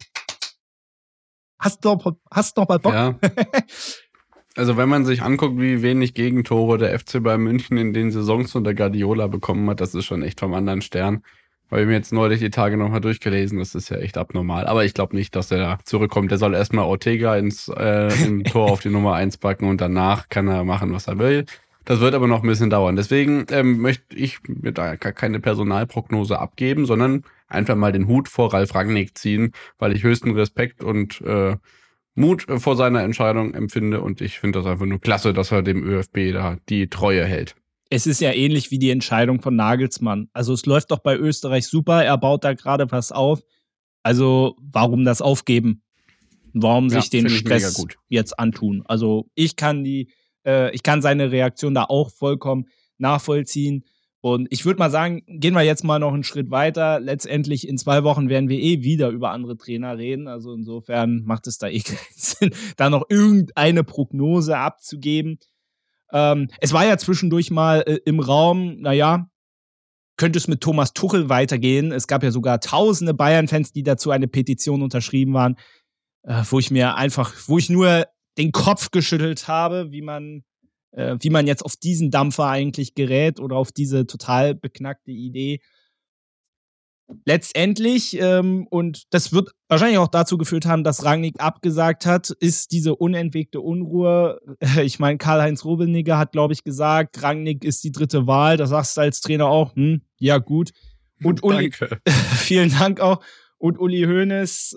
A: hast du noch mal Bock?
B: Ja. Also wenn man sich anguckt, wie wenig Gegentore der FC Bayern München in den Saisons unter Guardiola bekommen hat, das ist schon echt vom anderen Stern. Habe ich mir jetzt neulich die Tage nochmal durchgelesen, das ist ja echt abnormal. Aber ich glaube nicht, dass er da zurückkommt. Der soll erstmal Ortega im Tor auf die Nummer 1 packen und danach kann er machen, was er will. Das wird aber noch ein bisschen dauern. Deswegen möchte ich mir da gar keine Personalprognose abgeben, sondern einfach mal den Hut vor Ralf Rangnick ziehen, weil ich höchsten Respekt und Mut vor seiner Entscheidung empfinde und ich finde das einfach nur klasse, dass er dem ÖFB da die Treue hält.
A: Es ist ja ähnlich wie die Entscheidung von Nagelsmann. Also es läuft doch bei Österreich super, er baut da gerade was auf. Also warum das aufgeben? Warum sich den Stress jetzt antun? Also ich kann seine Reaktion da auch vollkommen nachvollziehen. Und ich würde mal sagen, gehen wir jetzt mal noch einen Schritt weiter. Letztendlich in 2 Wochen werden wir wieder über andere Trainer reden. Also insofern macht es da keinen Sinn, da noch irgendeine Prognose abzugeben. Es war ja zwischendurch mal im Raum, könnte es mit Thomas Tuchel weitergehen? Es gab ja sogar tausende Bayern-Fans, die dazu eine Petition unterschrieben waren, wo ich nur den Kopf geschüttelt habe, wie man jetzt auf diesen Dampfer eigentlich gerät oder auf diese total beknackte Idee. Letztendlich, und das wird wahrscheinlich auch dazu geführt haben, dass Rangnick abgesagt hat, ist diese unentwegte Unruhe. Ich meine, Karl-Heinz Rummenigge hat, glaube ich, gesagt, Rangnick ist die 3. Wahl. Da sagst du als Trainer auch, ja gut. Und
B: Danke.
A: Vielen Dank auch. Und Uli Hoeneß,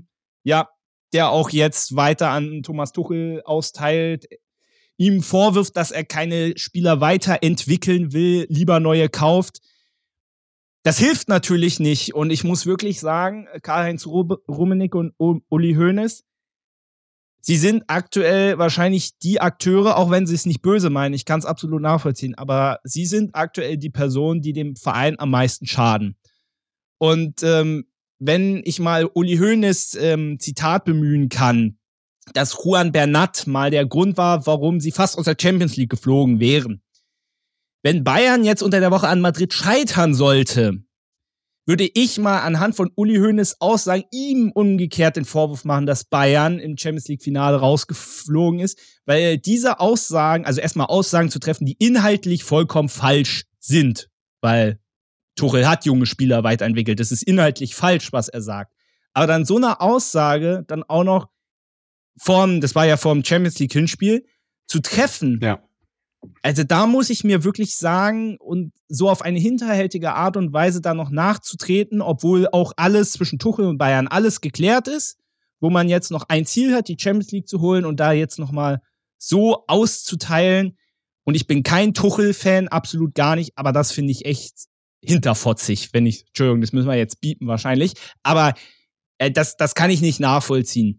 A: der auch jetzt weiter an Thomas Tuchel austeilt, ihm vorwirft, dass er keine Spieler weiterentwickeln will, lieber neue kauft. Das hilft natürlich nicht. Und ich muss wirklich sagen, Karl-Heinz Rummenigge und Uli Hoeneß, sie sind aktuell wahrscheinlich die Akteure, auch wenn sie es nicht böse meinen, ich kann es absolut nachvollziehen, aber sie sind aktuell die Personen, die dem Verein am meisten schaden. Und wenn ich mal Uli Hoeneß Zitat bemühen kann, dass Juan Bernat mal der Grund war, warum sie fast aus der Champions League geflogen wären. Wenn Bayern jetzt unter der Woche an Madrid scheitern sollte, würde ich mal anhand von Uli Hoeneß Aussagen ihm umgekehrt den Vorwurf machen, dass Bayern im Champions League Finale rausgeflogen ist, weil diese Aussagen, also erstmal Aussagen zu treffen, die inhaltlich vollkommen falsch sind, weil Tuchel hat junge Spieler weiterentwickelt, das ist inhaltlich falsch, was er sagt. Aber dann so eine Aussage dann auch noch das war ja vor dem Champions League Hinspiel, zu treffen.
B: Ja.
A: Also da muss ich mir wirklich sagen, und so auf eine hinterhältige Art und Weise da noch nachzutreten, obwohl auch alles zwischen Tuchel und Bayern alles geklärt ist, wo man jetzt noch ein Ziel hat, die Champions League zu holen und da jetzt noch mal so auszuteilen. Und ich bin kein Tuchel-Fan, absolut gar nicht, aber das finde ich echt hinterfotzig, Entschuldigung, das müssen wir jetzt biepen wahrscheinlich, aber das kann ich nicht nachvollziehen.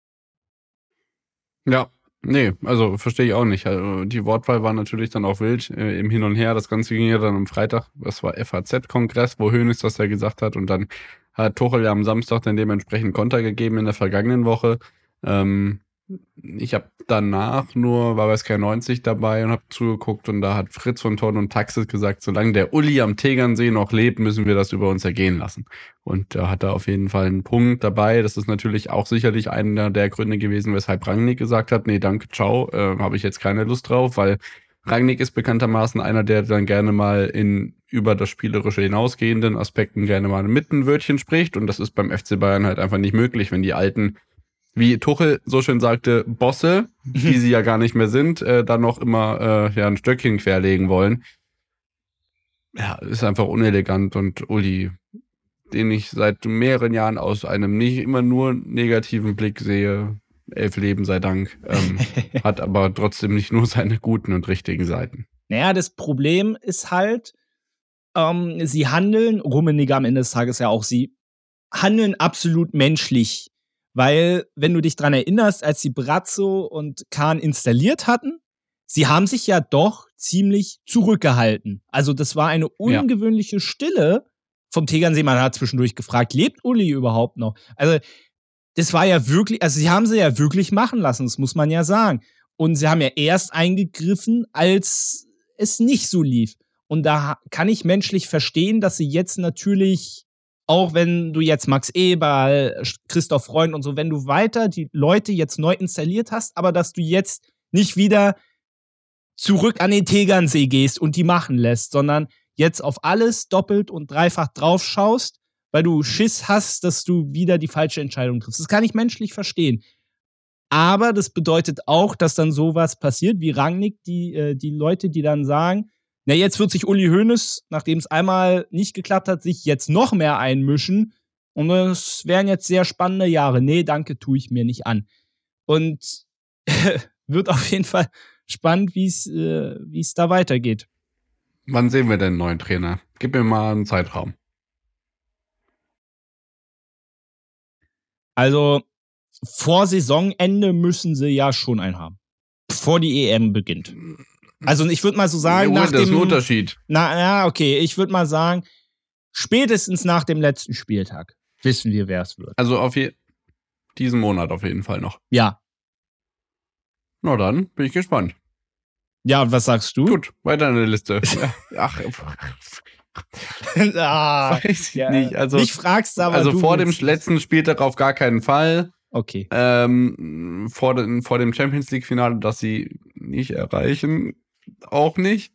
B: Ja, nee, also verstehe ich auch nicht. Also, die Wortwahl war natürlich dann auch wild im Hin und Her. Das Ganze ging ja dann am Freitag, das war FAZ-Kongress, wo Hoeneß das ja gesagt hat und dann hat Tuchel ja am Samstag dann dementsprechend Konter gegeben in der vergangenen Woche. Ich habe danach war bei Sky 90 dabei und habe zugeguckt und da hat Fritz von Thorn und Taxis gesagt, solange der Uli am Tegernsee noch lebt, müssen wir das über uns ergehen lassen. Und da hat er auf jeden Fall einen Punkt dabei. Das ist natürlich auch sicherlich einer der Gründe gewesen, weshalb Rangnick gesagt hat, nee, danke, ciao, habe ich jetzt keine Lust drauf, weil Rangnick ist bekanntermaßen einer, der dann gerne mal über das Spielerische hinausgehenden Aspekten gerne mal mit ein Wörtchen spricht und das ist beim FC Bayern halt einfach nicht möglich, wenn die alten, wie Tuchel so schön sagte, Bosse, die sie ja gar nicht mehr sind, dann noch immer ein Stöckchen querlegen wollen. Ja, ist einfach unelegant und Uli, den ich seit mehreren Jahren aus einem nicht immer nur negativen Blick sehe, 11 Leben sei Dank, hat aber trotzdem nicht nur seine guten und richtigen Seiten.
A: Naja, das Problem ist halt, sie handeln, Rummenigge am Ende des Tages ja auch, sie handeln absolut menschlich. Weil, wenn du dich dran erinnerst, als sie Brazzo und Kahn installiert hatten, sie haben sich ja doch ziemlich zurückgehalten. Also das war eine ungewöhnliche Stille vom Tegernsee. Man hat zwischendurch gefragt, lebt Uli überhaupt noch? Also das war ja wirklich, also sie haben sie ja wirklich machen lassen, das muss man ja sagen. Und sie haben ja erst eingegriffen, als es nicht so lief. Und da kann ich menschlich verstehen, dass sie jetzt natürlich, auch wenn du jetzt Max Eberl, Christoph Freund und so, wenn du weiter die Leute jetzt neu installiert hast, aber dass du jetzt nicht wieder zurück an den Tegernsee gehst und die machen lässt, sondern jetzt auf alles doppelt und dreifach drauf schaust, weil du Schiss hast, dass du wieder die falsche Entscheidung triffst. Das kann ich menschlich verstehen. Aber das bedeutet auch, dass dann sowas passiert, wie Rangnick, die Leute, die dann sagen, na, jetzt wird sich Uli Hoeneß, nachdem es einmal nicht geklappt hat, sich jetzt noch mehr einmischen. Und es wären jetzt sehr spannende Jahre. Nee, danke, tue ich mir nicht an. Und wird auf jeden Fall spannend, wie es da weitergeht.
B: Wann sehen wir denn einen neuen Trainer? Gib mir mal einen Zeitraum.
A: Also, vor Saisonende müssen sie ja schon einen haben. Bevor die EM beginnt. Also ich würde mal so sagen,
B: das ist ein Unterschied.
A: Okay, ich würde mal sagen, spätestens nach dem letzten Spieltag wissen wir, wer es wird.
B: Also diesen Monat auf jeden Fall noch.
A: Ja.
B: Na dann, bin ich gespannt.
A: Ja, und was sagst du?
B: Gut, weiter in der Liste. Ach, weiß ich nicht. Also,
A: nicht fragst, aber
B: also vor dem letzten Spieltag auf gar keinen Fall.
A: Okay.
B: Vor dem Champions League Finale, das sie nicht erreichen, auch nicht.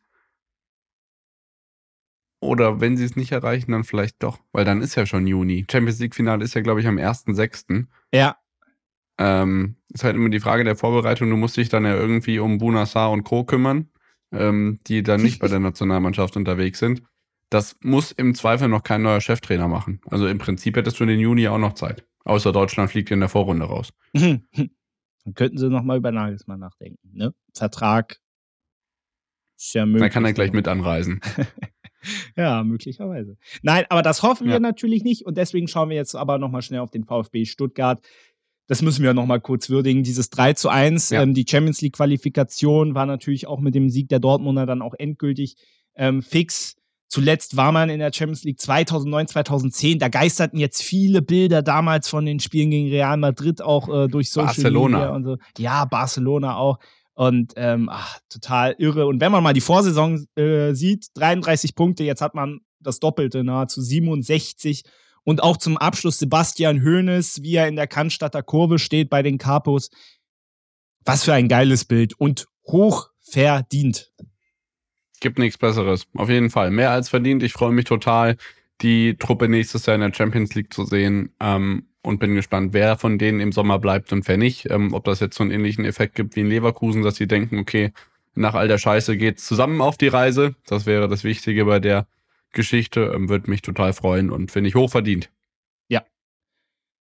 B: Oder wenn sie es nicht erreichen, dann vielleicht doch, weil dann ist ja schon Juni. Champions League Finale ist ja, glaube ich, am 1.6.
A: Ja.
B: Ist halt immer die Frage der Vorbereitung. Du musst dich dann ja irgendwie um Bouna Sarr und Co. kümmern, die dann nicht bei der Nationalmannschaft unterwegs sind. Das muss im Zweifel noch kein neuer Cheftrainer machen. Also im Prinzip hättest du in den Juni auch noch Zeit. Außer Deutschland fliegt in der Vorrunde raus.
A: Dann könnten sie nochmal über Nagelsmann nachdenken. Ne? Vertrag ist ja möglich.
B: Dann kann er gleich mit anreisen.
A: Ja, möglicherweise. Nein, aber das hoffen wir natürlich nicht. Und deswegen schauen wir jetzt aber nochmal schnell auf den VfB Stuttgart. Das müssen wir nochmal kurz würdigen. Dieses 3:1, die Champions League-Qualifikation war natürlich auch mit dem Sieg der Dortmunder dann auch endgültig fix. Zuletzt war man in der Champions League 2009, 2010. Da geisterten jetzt viele Bilder damals von den Spielen gegen Real Madrid auch durch Social Media und so. Ja, Barcelona auch. Und total irre. Und wenn man mal die Vorsaison sieht, 33 Punkte, jetzt hat man das Doppelte, nahezu 67. Und auch zum Abschluss Sebastian Hoeneß, wie er in der Cannstatter Kurve steht bei den Capos. Was für ein geiles Bild und hoch verdient.
B: Gibt nichts Besseres. Auf jeden Fall. Mehr als verdient. Ich freue mich total, die Truppe nächstes Jahr in der Champions League zu sehen. Und bin gespannt, wer von denen im Sommer bleibt und wer nicht. Ob das jetzt so einen ähnlichen Effekt gibt wie in Leverkusen, dass sie denken, okay, nach all der Scheiße geht's zusammen auf die Reise. Das wäre das Wichtige bei der Geschichte. Würde mich total freuen und finde ich hochverdient.
A: Ja.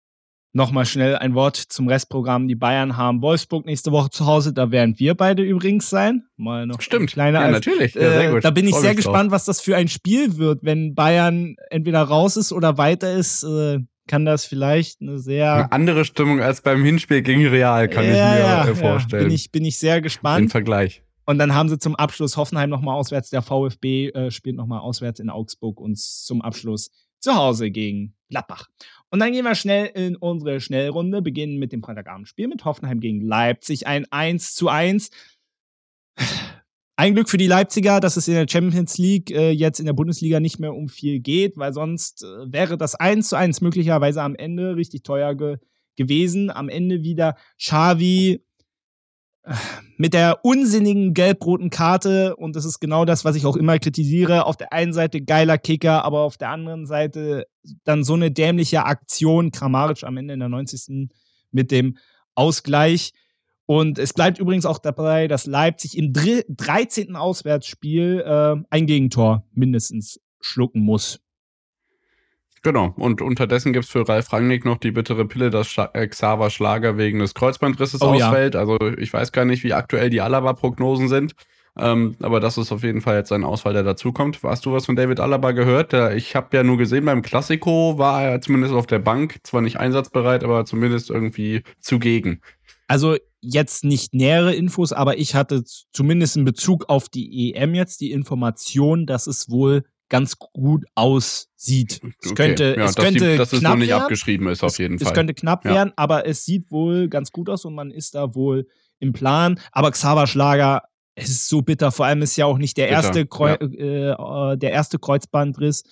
A: Nochmal schnell ein Wort zum Restprogramm. Die Bayern haben Wolfsburg nächste Woche zu Hause. Da werden wir beide übrigens sein. Mal noch
B: Stimmt.
A: Kleiner
B: ja, natürlich. Ja, sehr gut.
A: Da bin ich
B: Freu
A: sehr
B: mich
A: gespannt,
B: drauf.
A: was das für ein Spiel wird. Wenn Bayern entweder raus ist oder weiter ist, kann das vielleicht eine sehr...
B: Eine andere Stimmung als beim Hinspiel gegen Real, kann ich mir vorstellen.
A: Bin ich sehr gespannt.
B: Den Vergleich.
A: Und dann haben sie zum Abschluss Hoffenheim nochmal auswärts. Der VfB spielt nochmal auswärts in Augsburg und zum Abschluss zu Hause gegen Gladbach. Und dann gehen wir schnell in unsere Schnellrunde, beginnen mit dem Freitagabendspiel mit Hoffenheim gegen Leipzig. Ein 1:1. Ein Glück für die Leipziger, dass es in der Champions League jetzt in der Bundesliga nicht mehr um viel geht, weil sonst wäre das 1:1 möglicherweise am Ende richtig teuer gewesen. Am Ende wieder Xavi mit der unsinnigen gelb-roten Karte, und das ist genau das, was ich auch immer kritisiere. Auf der einen Seite geiler Kicker, aber auf der anderen Seite dann so eine dämliche Aktion, Kramaric am Ende in der 90. mit dem Ausgleich. Und es bleibt übrigens auch dabei, dass Leipzig im 13. Auswärtsspiel ein Gegentor mindestens schlucken muss.
B: Genau, und unterdessen gibt es für Ralf Rangnick noch die bittere Pille, dass Xaver Schlager wegen des Kreuzbandrisses ausfällt. Ja. Also ich weiß gar nicht, wie aktuell die Alaba-Prognosen sind, aber das ist auf jeden Fall jetzt ein Ausfall, der dazukommt. Hast du was von David Alaba gehört? Ich habe ja nur gesehen, beim Classico war er zumindest auf der Bank, zwar nicht einsatzbereit, aber zumindest irgendwie zugegen.
A: Also jetzt nicht nähere Infos, aber ich hatte zumindest in Bezug auf die EM jetzt die Information, dass es wohl ganz gut aussieht. Es könnte
B: dass es noch nicht abgeschrieben ist, auf jeden Fall.
A: Es könnte knapp werden, aber es sieht wohl ganz gut aus und man ist da wohl im Plan. Aber Xaver Schlager, es ist so bitter. Vor allem ist ja auch nicht der erste Kreuzbandriss.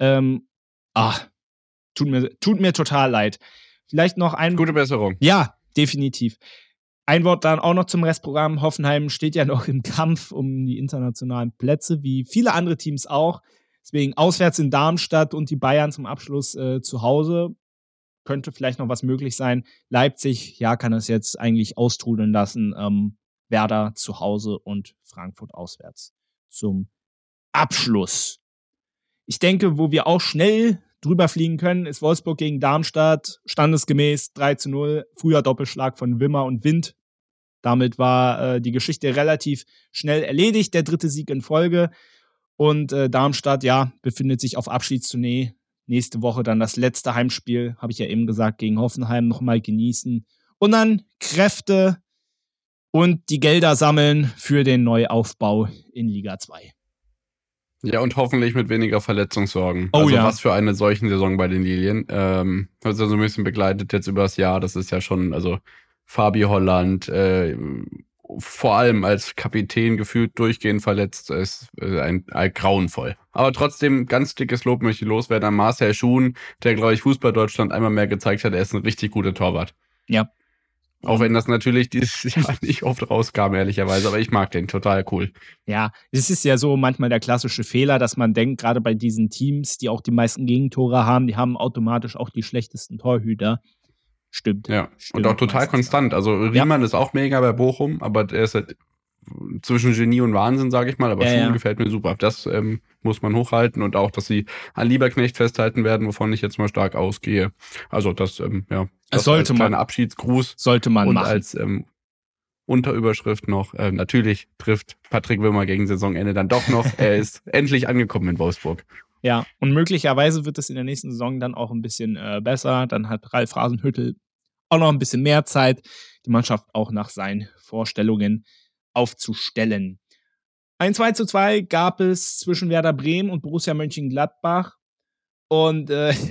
A: Tut mir total leid. Vielleicht noch ein...
B: Gute Besserung.
A: Ja, definitiv. Ein Wort dann auch noch zum Restprogramm. Hoffenheim steht ja noch im Kampf um die internationalen Plätze, wie viele andere Teams auch. Deswegen auswärts in Darmstadt und die Bayern zum Abschluss zu Hause. Könnte vielleicht noch was möglich sein. Leipzig, ja, kann es jetzt eigentlich austrudeln lassen. Werder zu Hause und Frankfurt auswärts zum Abschluss. Ich denke, wo wir auch schnell drüber fliegen können, ist Wolfsburg gegen Darmstadt. Standesgemäß 3:0. Früher Doppelschlag von Wimmer und Wind. Damit war die Geschichte relativ schnell erledigt. Der 3. Sieg in Folge. Und Darmstadt, ja, befindet sich auf Abschiedstournee. Nächste Woche dann das letzte Heimspiel, habe ich ja eben gesagt, gegen Hoffenheim nochmal genießen. Und dann Kräfte und die Gelder sammeln für den Neuaufbau in Liga 2.
B: Ja, und hoffentlich mit weniger Verletzungssorgen.
A: Oh,
B: also
A: ja.
B: Was für eine solchen Saison bei den Lilien. Also so ein bisschen begleitet jetzt über das Jahr. Das ist ja schon, also Fabi Holland, vor allem als Kapitän gefühlt durchgehend verletzt, ist ein grauenvoll. Aber trotzdem ganz dickes Lob möchte ich loswerden an Marcel Schuhn, der, glaube ich, Fußball Deutschland einmal mehr gezeigt hat, er ist ein richtig guter Torwart.
A: Ja.
B: Auch wenn das natürlich dieses Jahr nicht oft rauskam, ehrlicherweise, aber ich mag den, total cool.
A: Ja, es ist ja so manchmal der klassische Fehler, dass man denkt, gerade bei diesen Teams, die auch die meisten Gegentore haben, die haben automatisch auch die schlechtesten Torhüter. Stimmt.
B: Ja, und auch total konstant. Also Riemann ist auch mega bei Bochum, aber er ist halt zwischen Genie und Wahnsinn, sage ich mal, aber Schuhn gefällt mir super. Das muss man hochhalten und auch, dass sie an Lieberknecht festhalten werden, wovon ich jetzt mal stark ausgehe. Also das, das
A: sollte
B: als
A: man.
B: kleiner Abschiedsgruß.
A: Sollte man
B: und
A: machen.
B: Als Unterüberschrift noch, natürlich trifft Patrick Wimmer gegen Saisonende dann doch noch. Er ist endlich angekommen in Wolfsburg.
A: Ja, und möglicherweise wird es in der nächsten Saison dann auch ein bisschen besser. Dann hat Ralf Hasenhüttl auch noch ein bisschen mehr Zeit, die Mannschaft auch nach seinen Vorstellungen aufzustellen. Ein 2:2 gab es zwischen Werder Bremen und Borussia Mönchengladbach. Und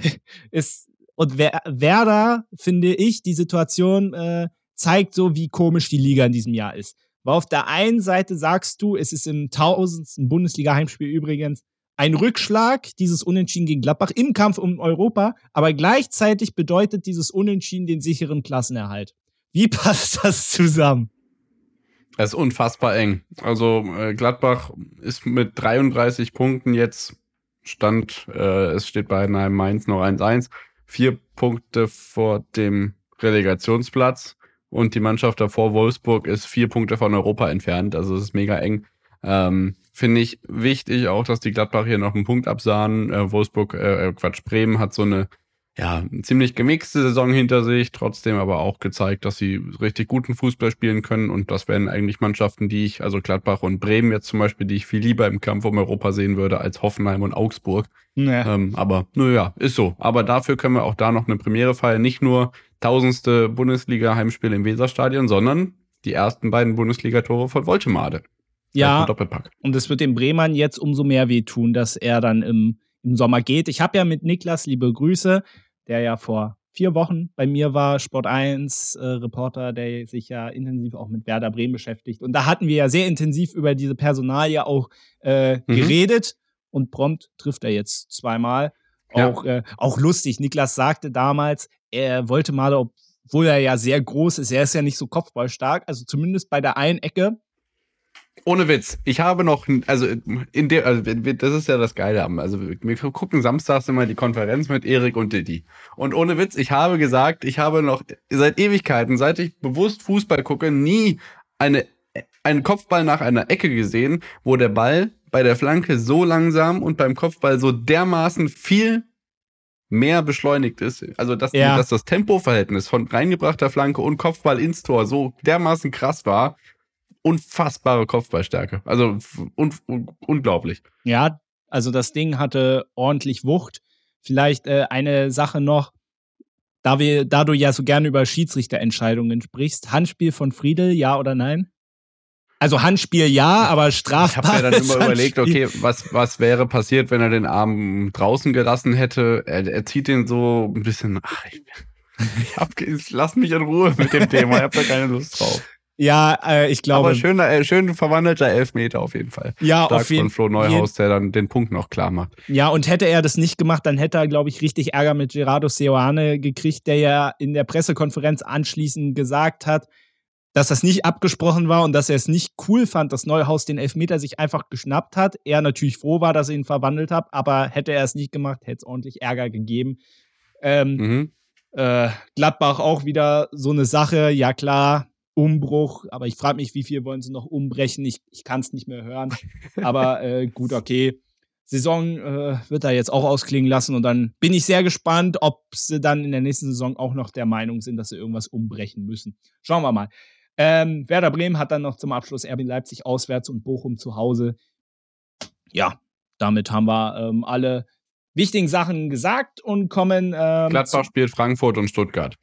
A: Werder, finde ich, die Situation zeigt so, wie komisch die Liga in diesem Jahr ist. Weil auf der einen Seite sagst du, es ist im 1000. Bundesliga-Heimspiel übrigens ein Rückschlag, dieses Unentschieden gegen Gladbach im Kampf um Europa, aber gleichzeitig bedeutet dieses Unentschieden den sicheren Klassenerhalt. Wie passt das zusammen?
B: Es ist unfassbar eng. Also Gladbach ist mit 33 Punkten jetzt Stand, es steht bei Mainz noch 1:1, 4 Punkte vor dem Relegationsplatz und die Mannschaft davor, Wolfsburg, ist 4 Punkte von Europa entfernt, also es ist mega eng. Finde ich wichtig auch, dass die Gladbach hier noch einen Punkt absahen. Bremen hat so eine ja, eine ziemlich gemixte Saison hinter sich, trotzdem aber auch gezeigt, dass sie richtig guten Fußball spielen können. Und das wären eigentlich Mannschaften, also Gladbach und Bremen jetzt zum Beispiel, die ich viel lieber im Kampf um Europa sehen würde als Hoffenheim und Augsburg.
A: Ja.
B: Aber naja, ist so. Aber dafür können wir auch da noch eine Premiere feiern. Nicht nur 1000. Bundesliga-Heimspiel im Weserstadion, sondern die ersten beiden Bundesliga-Tore von Woltemade.
A: Ja,
B: Doppelpack.
A: Und es wird dem Bremern jetzt umso mehr wehtun, dass er dann im Sommer geht. Ich habe ja mit Niklas, liebe Grüße, der ja vor 4 Wochen bei mir war, Sport 1 Reporter, der sich ja intensiv auch mit Werder Bremen beschäftigt. Und da hatten wir ja sehr intensiv über diese Personalie auch geredet. Und prompt trifft er jetzt 2-mal. Ja. Auch lustig. Niklas sagte damals, er wollte mal, obwohl er ja sehr groß ist, er ist ja nicht so kopfballstark, also zumindest bei der einen Ecke.
B: Ohne Witz. Ich habe noch, das ist ja das Geile am, also wir gucken samstags immer die Konferenz mit Erik und Didi. Und ohne Witz, ich habe gesagt, ich habe noch seit Ewigkeiten, seit ich bewusst Fußball gucke, nie einen Kopfball nach einer Ecke gesehen, wo der Ball bei der Flanke so langsam und beim Kopfball so dermaßen viel mehr beschleunigt ist. Also, dass das Tempoverhältnis von reingebrachter Flanke und Kopfball ins Tor so dermaßen krass war. Unfassbare Kopfballstärke. Also unglaublich.
A: Ja, also das Ding hatte ordentlich Wucht. Vielleicht eine Sache noch, da du ja so gerne über Schiedsrichterentscheidungen sprichst. Handspiel von Friedel, ja oder nein? Also Handspiel ja, aber strafbar.
B: Ich habe mir dann immer überlegt, okay, was wäre passiert, wenn er den Arm draußen gelassen hätte? Er zieht den so ein bisschen. Lass mich in Ruhe mit dem Thema. Ich habe da keine Lust drauf.
A: Ja, ich glaube.
B: Aber schön verwandelter Elfmeter auf jeden Fall.
A: Ja,
B: Stark
A: auf jeden
B: von Flo Neuhaus, der dann den Punkt noch klar macht.
A: Ja, und hätte er das nicht gemacht, dann hätte er, glaube ich, richtig Ärger mit Gerardo Seoane gekriegt, der ja in der Pressekonferenz anschließend gesagt hat, dass das nicht abgesprochen war und dass er es nicht cool fand, dass Neuhaus den Elfmeter sich einfach geschnappt hat. Er natürlich froh war, dass er ihn verwandelt hat, aber hätte er es nicht gemacht, hätte es ordentlich Ärger gegeben. Gladbach auch wieder so eine Sache, ja klar, Umbruch, aber ich frage mich, wie viel wollen sie noch umbrechen? Ich kann es nicht mehr hören. Aber gut, okay. Saison wird er jetzt auch ausklingen lassen und dann bin ich sehr gespannt, ob sie dann in der nächsten Saison auch noch der Meinung sind, dass sie irgendwas umbrechen müssen. Schauen wir mal. Werder Bremen hat dann noch zum Abschluss RB Leipzig auswärts und Bochum zu Hause. Ja, damit haben wir alle wichtigen Sachen gesagt und kommen.
B: Gladbach spielt Frankfurt und Stuttgart.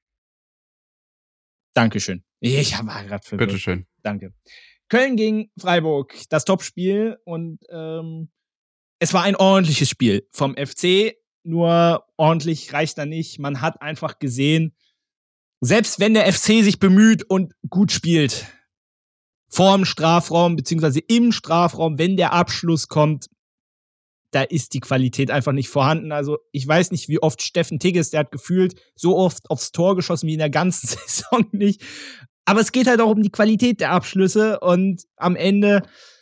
A: Dankeschön. Ich war gerade verwirrt.
B: Bitteschön.
A: Danke. Köln gegen Freiburg, das Topspiel und es war ein ordentliches Spiel vom FC, nur ordentlich reicht da nicht. Man hat einfach gesehen, selbst wenn der FC sich bemüht und gut spielt, vorm Strafraum beziehungsweise im Strafraum, wenn der Abschluss kommt, da ist die Qualität einfach nicht vorhanden. Also ich weiß nicht, wie oft Steffen Tigges, der hat gefühlt so oft aufs Tor geschossen wie in der ganzen Saison nicht. Aber es geht halt auch um die Qualität der Abschlüsse und am Ende,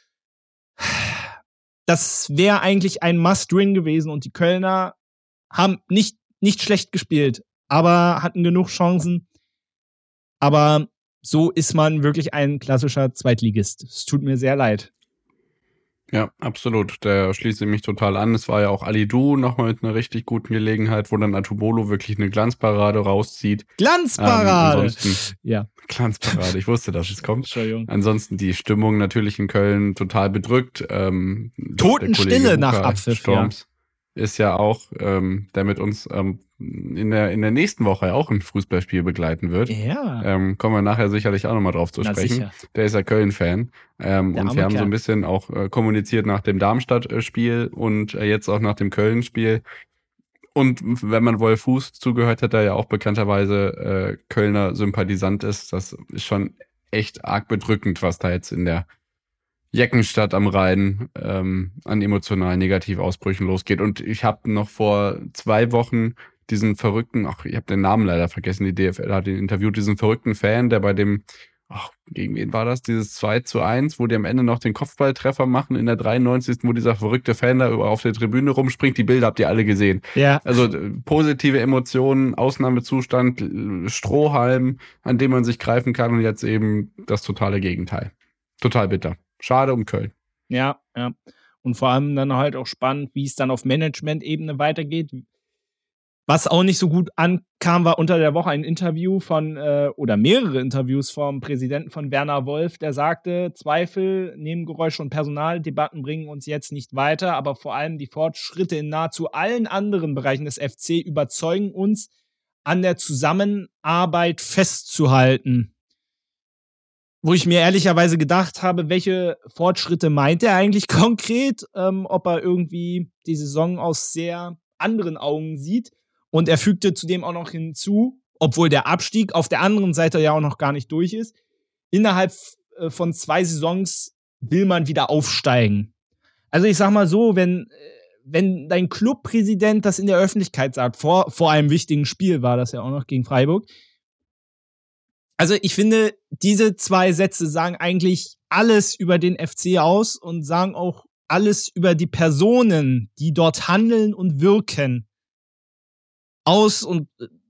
A: das wäre eigentlich ein Must-Win gewesen und die Kölner haben nicht schlecht gespielt, aber hatten genug Chancen. Aber so ist man wirklich ein klassischer Zweitligist. Es tut mir sehr leid.
B: Ja, absolut. Der schließt mich total an. Es war ja auch Alidou nochmal mit einer richtig guten Gelegenheit, wo dann Atubolo wirklich eine Glanzparade rauszieht.
A: Glanzparade!
B: Ansonsten,
A: ja.
B: Glanzparade, ich wusste, dass es kommt.
A: Entschuldigung.
B: Ansonsten die Stimmung natürlich in Köln total bedrückt.
A: Totenstille nach Abpfiff,
B: Storms ist ja auch, der mit uns in der nächsten Woche auch ein Fußballspiel begleiten wird.
A: Ja.
B: Kommen wir nachher sicherlich auch nochmal drauf zu sprechen.
A: Sicher.
B: Der ist ja Köln-Fan. Und wir haben so ein bisschen auch kommuniziert nach dem Darmstadt-Spiel und jetzt auch nach dem Köln-Spiel. Und wenn man Wolf Fuß zugehört hat, der ja auch bekannterweise Kölner Sympathisant ist, das ist schon echt arg bedrückend, was da jetzt in der Jeckenstadt am Rhein an emotionalen Negativausbrüchen losgeht. Und ich habe noch vor 2 Wochen diesen verrückten, ich habe den Namen leider vergessen, die DFL hat ihn interviewt, diesen verrückten Fan, der bei dem, gegen wen war das, dieses 2:1, wo die am Ende noch den Kopfballtreffer machen in der 93., wo dieser verrückte Fan da auf der Tribüne rumspringt. Die Bilder habt ihr alle gesehen.
A: Ja.
B: Also positive Emotionen, Ausnahmezustand, Strohhalm, an dem man sich greifen kann und jetzt eben das totale Gegenteil. Total bitter. Schade um Köln.
A: Ja. Und vor allem dann halt auch spannend, wie es dann auf Management-Ebene weitergeht. Was auch nicht so gut ankam, war unter der Woche ein Interview oder mehrere Interviews vom Präsidenten von Werner Wolf, der sagte, Zweifel, Nebengeräusche und Personaldebatten bringen uns jetzt nicht weiter, aber vor allem die Fortschritte in nahezu allen anderen Bereichen des FC überzeugen uns, an der Zusammenarbeit festzuhalten. Wo ich mir ehrlicherweise gedacht habe, welche Fortschritte meint er eigentlich konkret, ob er irgendwie die Saison aus sehr anderen Augen sieht. Und er fügte zudem auch noch hinzu, obwohl der Abstieg auf der anderen Seite ja auch noch gar nicht durch ist, innerhalb von 2 Saisons will man wieder aufsteigen. Also ich sag mal so, wenn dein Clubpräsident das in der Öffentlichkeit sagt, vor einem wichtigen Spiel war das ja auch noch gegen Freiburg. Also ich finde, diese 2 Sätze sagen eigentlich alles über den FC aus und sagen auch alles über die Personen, die dort handeln und wirken, aus und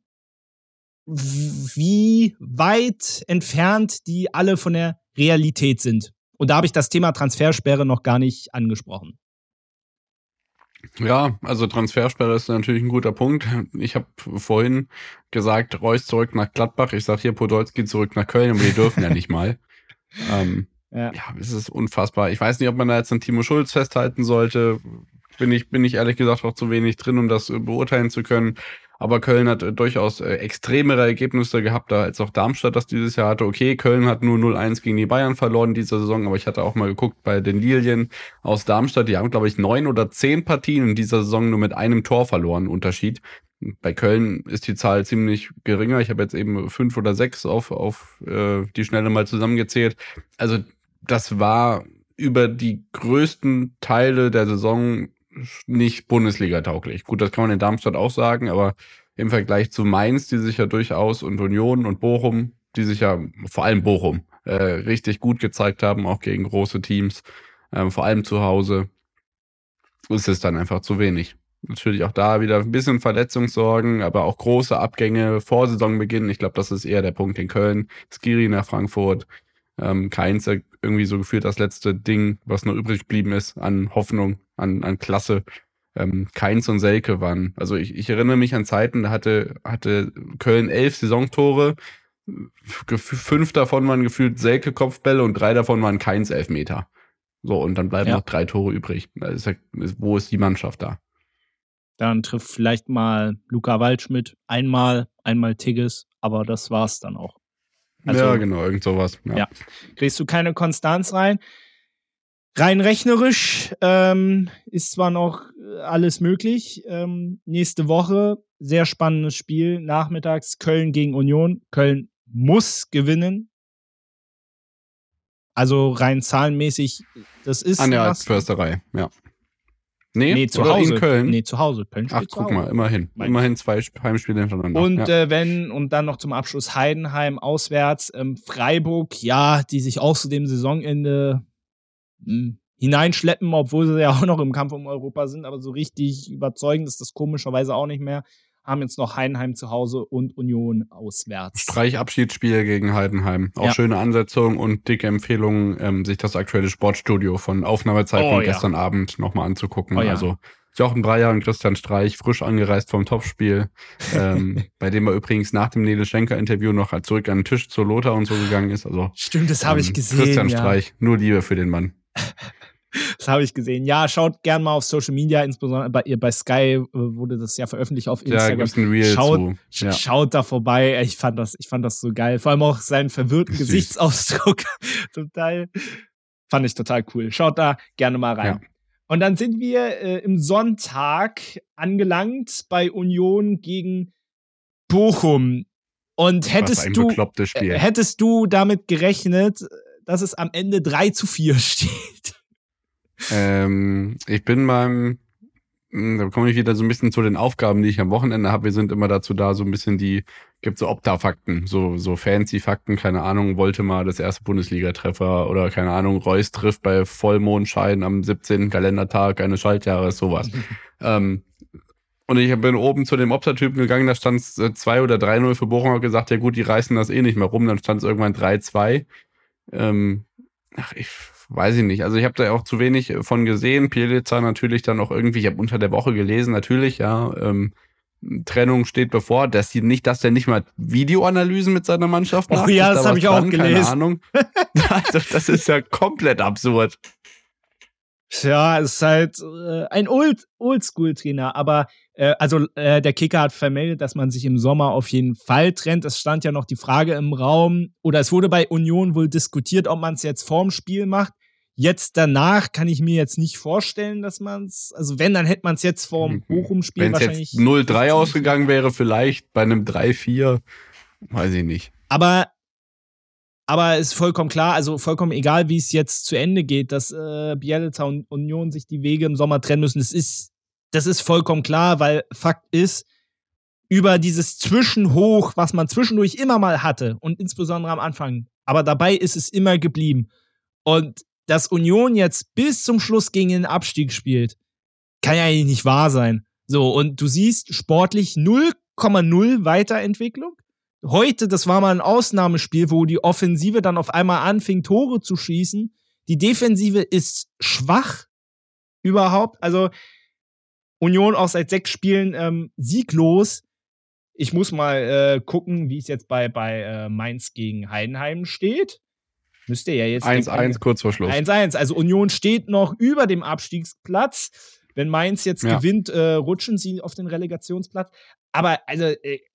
A: wie weit entfernt die alle von der Realität sind. Und da habe ich das Thema Transfersperre noch gar nicht angesprochen.
B: Ja, also Transfersperre ist natürlich ein guter Punkt. Ich habe vorhin gesagt, Reus zurück nach Gladbach. Ich sage hier Podolski zurück nach Köln, aber die dürfen ja nicht mal. Ja, es ist unfassbar. Ich weiß nicht, ob man da jetzt an Timo Schulz festhalten sollte. Bin ich ehrlich gesagt auch zu wenig drin, um das beurteilen zu können. Aber Köln hat durchaus extremere Ergebnisse gehabt, da als auch Darmstadt das dieses Jahr hatte. Okay, Köln hat nur 0-1 gegen die Bayern verloren diese Saison, aber ich hatte auch mal geguckt bei den Lilien aus Darmstadt. Die haben, glaube ich, 9 oder 10 Partien in dieser Saison nur mit einem Tor verloren, Unterschied. Bei Köln ist die Zahl ziemlich geringer. Ich habe jetzt eben 5 oder 6 auf die Schnelle mal zusammengezählt. Also das war über die größten Teile der Saison nicht Bundesliga-tauglich. Gut, das kann man in Darmstadt auch sagen, aber im Vergleich zu Mainz, die sich ja durchaus, und Union und Bochum, die sich ja, vor allem Bochum, richtig gut gezeigt haben, auch gegen große Teams, vor allem zu Hause, ist es dann einfach zu wenig. Natürlich auch da wieder ein bisschen Verletzungssorgen, aber auch große Abgänge vor Saisonbeginn. Ich glaube, das ist eher der Punkt in Köln. Skiri nach Frankfurt, Keins irgendwie so gefühlt das letzte Ding, was noch übrig geblieben ist an Hoffnung, an Klasse. Keins und Selke waren, also ich erinnere mich an Zeiten, da hatte Köln 11 Saisontore, 5 davon waren gefühlt Selke Kopfbälle und 3 davon waren Keins Elfmeter. So, und dann bleiben noch 3 Tore übrig. Wo ist die Mannschaft da?
A: Dann trifft vielleicht mal Luca Waldschmidt einmal Tigges, aber das war's dann auch.
B: Also, ja, genau, irgend sowas. Ja.
A: Kriegst du keine Konstanz rein. Rein rechnerisch ist zwar noch alles möglich. Nächste Woche, sehr spannendes Spiel, nachmittags Köln gegen Union. Köln muss gewinnen. Also rein zahlenmäßig, das ist
B: an der Arztförsterei, ja.
A: Nee, zu Hause.
B: In Köln?
A: Nee, zu Hause. Köln
B: spielt guck mal, immerhin. Immerhin 2 Heimspiele hintereinander.
A: Und und dann noch zum Abschluss Heidenheim auswärts. Freiburg, ja, die sich auch zu dem Saisonende hineinschleppen, obwohl sie ja auch noch im Kampf um Europa sind, aber so richtig überzeugend ist das komischerweise auch nicht mehr. Haben jetzt noch Heidenheim zu Hause und Union auswärts.
B: Streichabschiedsspiel gegen Heidenheim. Auch schöne Ansetzung und dicke Empfehlung, sich das aktuelle Sportstudio von Aufnahmezeitpunkt gestern Abend nochmal anzugucken. Also Jochen Breyer und Christian Streich, frisch angereist vom Topspiel, bei dem er übrigens nach dem Nele Schenker-Interview noch zurück an den Tisch zur Lothar und so gegangen ist. Also
A: stimmt, das habe ich gesehen.
B: Christian Streich, nur Liebe für den Mann.
A: Das habe ich gesehen. Ja, schaut gern mal auf Social Media, insbesondere bei Sky wurde das ja veröffentlicht auf Instagram.
B: Ja, gibt's ein Reel
A: schaut da vorbei. Ich fand das so geil. Vor allem auch seinen verwirrten Gesichtsausdruck. Fand ich total cool. Schaut da gerne mal rein. Ja. Und dann sind wir im Sonntag angelangt bei Union gegen Bochum. Und hättest du damit gerechnet, dass es am Ende 3-4 steht?
B: Ich bin da komme ich wieder so ein bisschen zu den Aufgaben, die ich am Wochenende habe. Wir sind immer dazu da, so ein bisschen gibt so Opta-Fakten, so fancy Fakten, keine Ahnung, wollte mal das erste Bundesliga-Treffer oder keine Ahnung, Reus trifft bei Vollmondschein am 17. Kalendertag eines Schaltjahres, sowas. Und ich bin oben zu dem Opta-Typen gegangen, da stand es 2 oder 3-0 für Bochum, habe gesagt, ja gut, die reißen das eh nicht mehr rum, dann stand es irgendwann 3-2. Ich weiß ich nicht. Also ich habe da auch zu wenig von gesehen. Pielica natürlich dann auch irgendwie, ich habe unter der Woche gelesen, natürlich, ja, Trennung steht bevor, dass der nicht mal Videoanalysen mit seiner Mannschaft macht.
A: Oh ja, das habe ich auch gelesen.
B: Keine Ahnung. Also, das ist ja komplett absurd.
A: Ja, es ist halt ein Oldschool-Trainer, aber der Kicker hat vermeldet, dass man sich im Sommer auf jeden Fall trennt. Es stand ja noch die Frage im Raum, oder es wurde bei Union wohl diskutiert, ob man es jetzt vorm Spiel macht. Jetzt danach kann ich mir jetzt nicht vorstellen, dass man es, also wenn, dann hätte man es jetzt vorm Bochum-Spiel wahrscheinlich.
B: Wenn es jetzt 0-3 ausgegangen wäre, vielleicht bei einem 3-4, weiß ich nicht.
A: Aber ist vollkommen klar, also vollkommen egal, wie es jetzt zu Ende geht, dass Bielsa und Union sich die Wege im Sommer trennen müssen. Das ist vollkommen klar, weil Fakt ist, über dieses Zwischenhoch, was man zwischendurch immer mal hatte und insbesondere am Anfang, aber dabei ist es immer geblieben. Und dass Union jetzt bis zum Schluss gegen den Abstieg spielt, kann ja eigentlich nicht wahr sein. So, und du siehst sportlich 0,0 Weiterentwicklung. Heute, das war mal ein Ausnahmespiel, wo die Offensive dann auf einmal anfing, Tore zu schießen. Die Defensive ist schwach überhaupt. Also Union auch seit 6 Spielen sieglos. Ich muss mal gucken, wie es jetzt bei Mainz gegen Heidenheim steht. Müsste ja jetzt
B: 1-1 kurz vor Schluss.
A: 1-1. Also Union steht noch über dem Abstiegsplatz. Wenn Mainz jetzt gewinnt, rutschen sie auf den Relegationsplatz. Aber also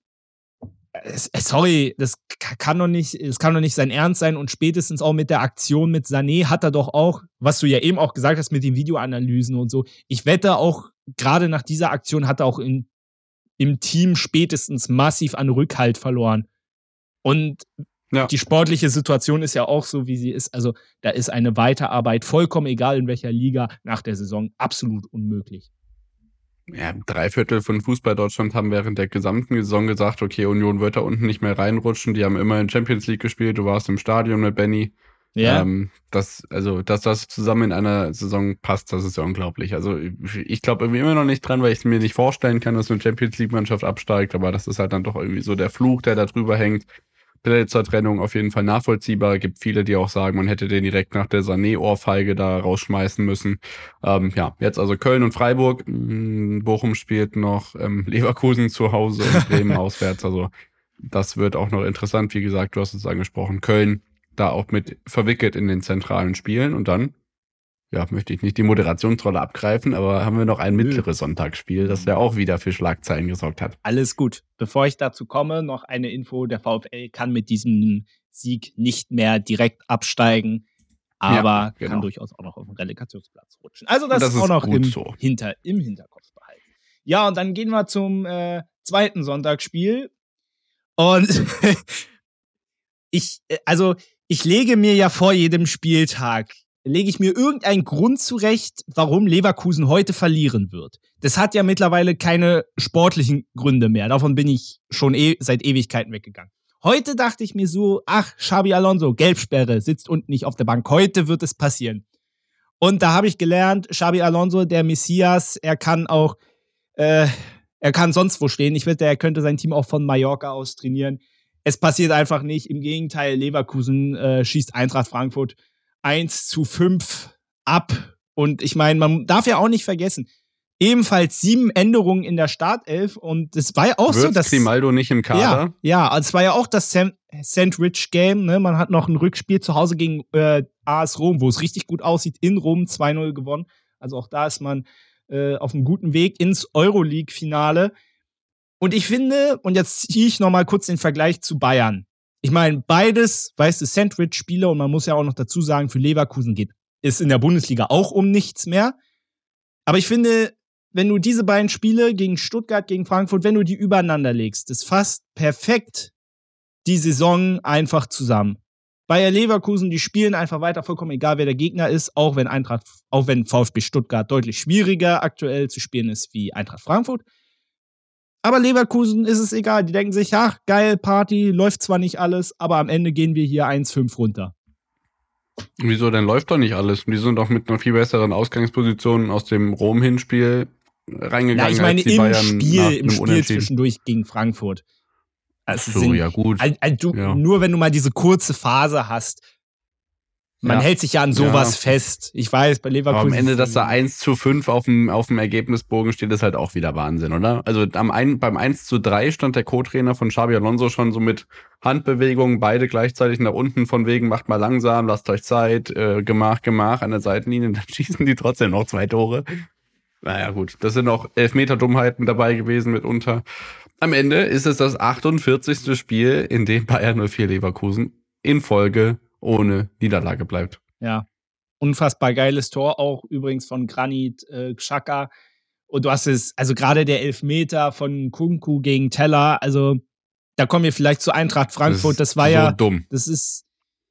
A: sorry, das kann doch nicht sein Ernst sein, und spätestens auch mit der Aktion mit Sané hat er doch auch, was du ja eben auch gesagt hast mit den Videoanalysen und so, ich wette auch, gerade nach dieser Aktion hat er auch im Team spätestens massiv an Rückhalt verloren. Und die sportliche Situation ist ja auch so, wie sie ist. Also da ist eine Weiterarbeit, vollkommen egal in welcher Liga, nach der Saison absolut unmöglich.
B: Ja, 3/4 von Fußball Deutschland haben während der gesamten Saison gesagt, okay, Union wird da unten nicht mehr reinrutschen. Die haben immer in Champions League gespielt. Du warst im Stadion mit Benny.
A: Ja.
B: Dass das zusammen in einer Saison passt, das ist ja unglaublich. Also ich glaube irgendwie immer noch nicht dran, weil ich mir nicht vorstellen kann, dass eine Champions League Mannschaft absteigt. Aber das ist halt dann doch irgendwie so der Fluch, der da drüber hängt. Zur Trennung auf jeden Fall nachvollziehbar. Gibt viele, die auch sagen, man hätte den direkt nach der Sané-Ohrfeige da rausschmeißen müssen. Jetzt also Köln und Freiburg. Bochum spielt noch Leverkusen zu Hause und Bremen auswärts. Also das wird auch noch interessant. Wie gesagt, du hast es angesprochen, Köln da auch mit verwickelt in den zentralen Spielen. Und dann, möchte ich nicht die Moderationsrolle abgreifen, aber haben wir noch ein mittleres Sonntagsspiel, das ja auch wieder für Schlagzeilen gesorgt hat.
A: Alles gut. Bevor ich dazu komme, noch eine Info. Der VfL kann mit diesem Sieg nicht mehr direkt absteigen, aber kann durchaus auch noch auf den Relegationsplatz rutschen. Also das ist auch noch im Hinterkopf behalten. Ja, und dann gehen wir zum zweiten Sonntagsspiel. Und ich lege mir ja vor jedem Spieltag irgendeinen Grund zurecht, warum Leverkusen heute verlieren wird. Das hat ja mittlerweile keine sportlichen Gründe mehr. Davon bin ich schon seit Ewigkeiten weggegangen. Heute dachte ich mir so, Xabi Alonso, Gelbsperre, sitzt unten nicht auf der Bank. Heute wird es passieren. Und da habe ich gelernt, Xabi Alonso, der Messias, er kann sonst wo stehen. Ich wette, er könnte sein Team auch von Mallorca aus trainieren. Es passiert einfach nicht. Im Gegenteil, Leverkusen schießt Eintracht Frankfurt 1-5 ab. Und ich meine, man darf ja auch nicht vergessen, ebenfalls 7 Änderungen in der Startelf. Und es war ja auch so, dass
B: Grimaldo nicht im Kader?
A: Ja, also es war ja auch das Sandwich-Game. Ne? Man hat noch ein Rückspiel zu Hause gegen AS Rom, wo es richtig gut aussieht, in Rom 2-0 gewonnen. Also auch da ist man auf einem guten Weg ins Euroleague-Finale. Und ich finde, und jetzt ziehe ich noch mal kurz den Vergleich zu Bayern. Ich meine, beides, Sandwich-Spiele, und man muss ja auch noch dazu sagen, für Leverkusen ist in der Bundesliga auch um nichts mehr. Aber ich finde, wenn du diese beiden Spiele gegen Stuttgart, gegen Frankfurt, wenn du die übereinander legst, das fasst perfekt die Saison einfach zusammen. Bayer Leverkusen, die spielen einfach weiter, vollkommen egal, wer der Gegner ist, auch wenn VfB Stuttgart deutlich schwieriger aktuell zu spielen ist wie Eintracht Frankfurt. Aber Leverkusen ist es egal. Die denken sich, geil, Party, läuft zwar nicht alles, aber am Ende gehen wir hier 1-5 runter.
B: Wieso, denn läuft doch nicht alles? Die sind doch mit einer viel besseren Ausgangsposition aus dem Rom-Hinspiel reingegangen.
A: Ich meine,
B: als die Bayern
A: im Spiel zwischendurch gegen Frankfurt.
B: Also ja gut.
A: Nur wenn du mal diese kurze Phase hast. Man hält sich ja an sowas fest. Ich weiß, bei Leverkusen.
B: Aber am Ende, dass da 1:5 auf dem Ergebnisbogen steht, ist halt auch wieder Wahnsinn, oder? Also beim 1:3 stand der Co-Trainer von Xabi Alonso schon so mit Handbewegungen, beide gleichzeitig nach unten, von wegen, macht mal langsam, lasst euch Zeit, Gemach an der Seitenlinie, dann schießen die trotzdem noch 2 Tore. Naja, gut, das sind auch Elfmeter-Dummheiten dabei gewesen mitunter. Am Ende ist es das 48. Spiel, in dem Bayern 04 Leverkusen in Folge ohne Niederlage bleibt.
A: Ja, unfassbar geiles Tor, auch übrigens von Granit Xhaka. Und du hast es, also gerade der Elfmeter von Kunku gegen Teller, also da kommen wir vielleicht zu Eintracht Frankfurt, das war so ja
B: dumm.
A: Das ist.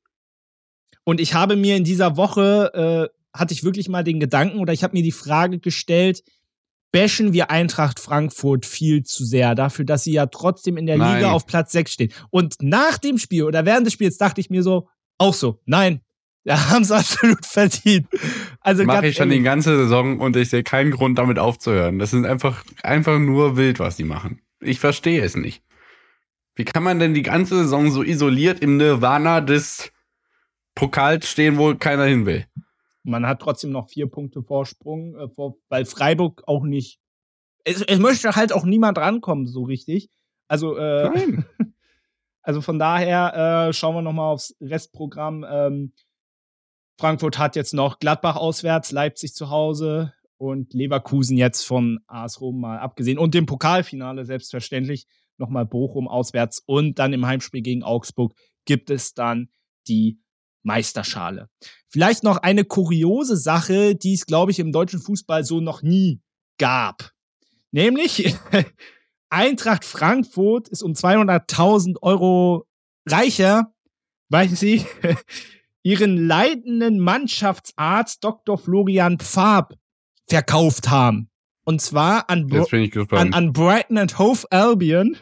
A: Und ich habe mir in dieser Woche, hatte ich wirklich mal den Gedanken, oder ich habe mir die Frage gestellt, bashen wir Eintracht Frankfurt viel zu sehr dafür, dass sie ja trotzdem in der Liga auf Platz 6 stehen. Und nach dem Spiel oder während des Spiels dachte ich mir so, auch so, nein, da haben sie absolut verdient. Also
B: mache ich schon die ganze Saison und ich sehe keinen Grund, damit aufzuhören. Das ist einfach nur wild, was die machen. Ich verstehe es nicht. Wie kann man denn die ganze Saison so isoliert im Nirvana des Pokals stehen, wo keiner hin will?
A: Man hat trotzdem noch 4 Punkte Vorsprung, weil Freiburg auch nicht. Es möchte halt auch niemand rankommen, so richtig. Also,
B: Nein.
A: Also von daher schauen wir nochmal aufs Restprogramm. Frankfurt hat jetzt noch Gladbach auswärts, Leipzig zu Hause und Leverkusen jetzt von AS Rom mal abgesehen. Und dem Pokalfinale selbstverständlich nochmal Bochum auswärts. Und dann im Heimspiel gegen Augsburg gibt es dann die Meisterschale. Vielleicht noch eine kuriose Sache, die es, glaube ich, im deutschen Fußball so noch nie gab. Nämlich Eintracht Frankfurt ist um 200.000 Euro reicher, weil sie ihren leitenden Mannschaftsarzt Dr. Florian Pfab verkauft haben. Und zwar an Brighton and Hove Albion.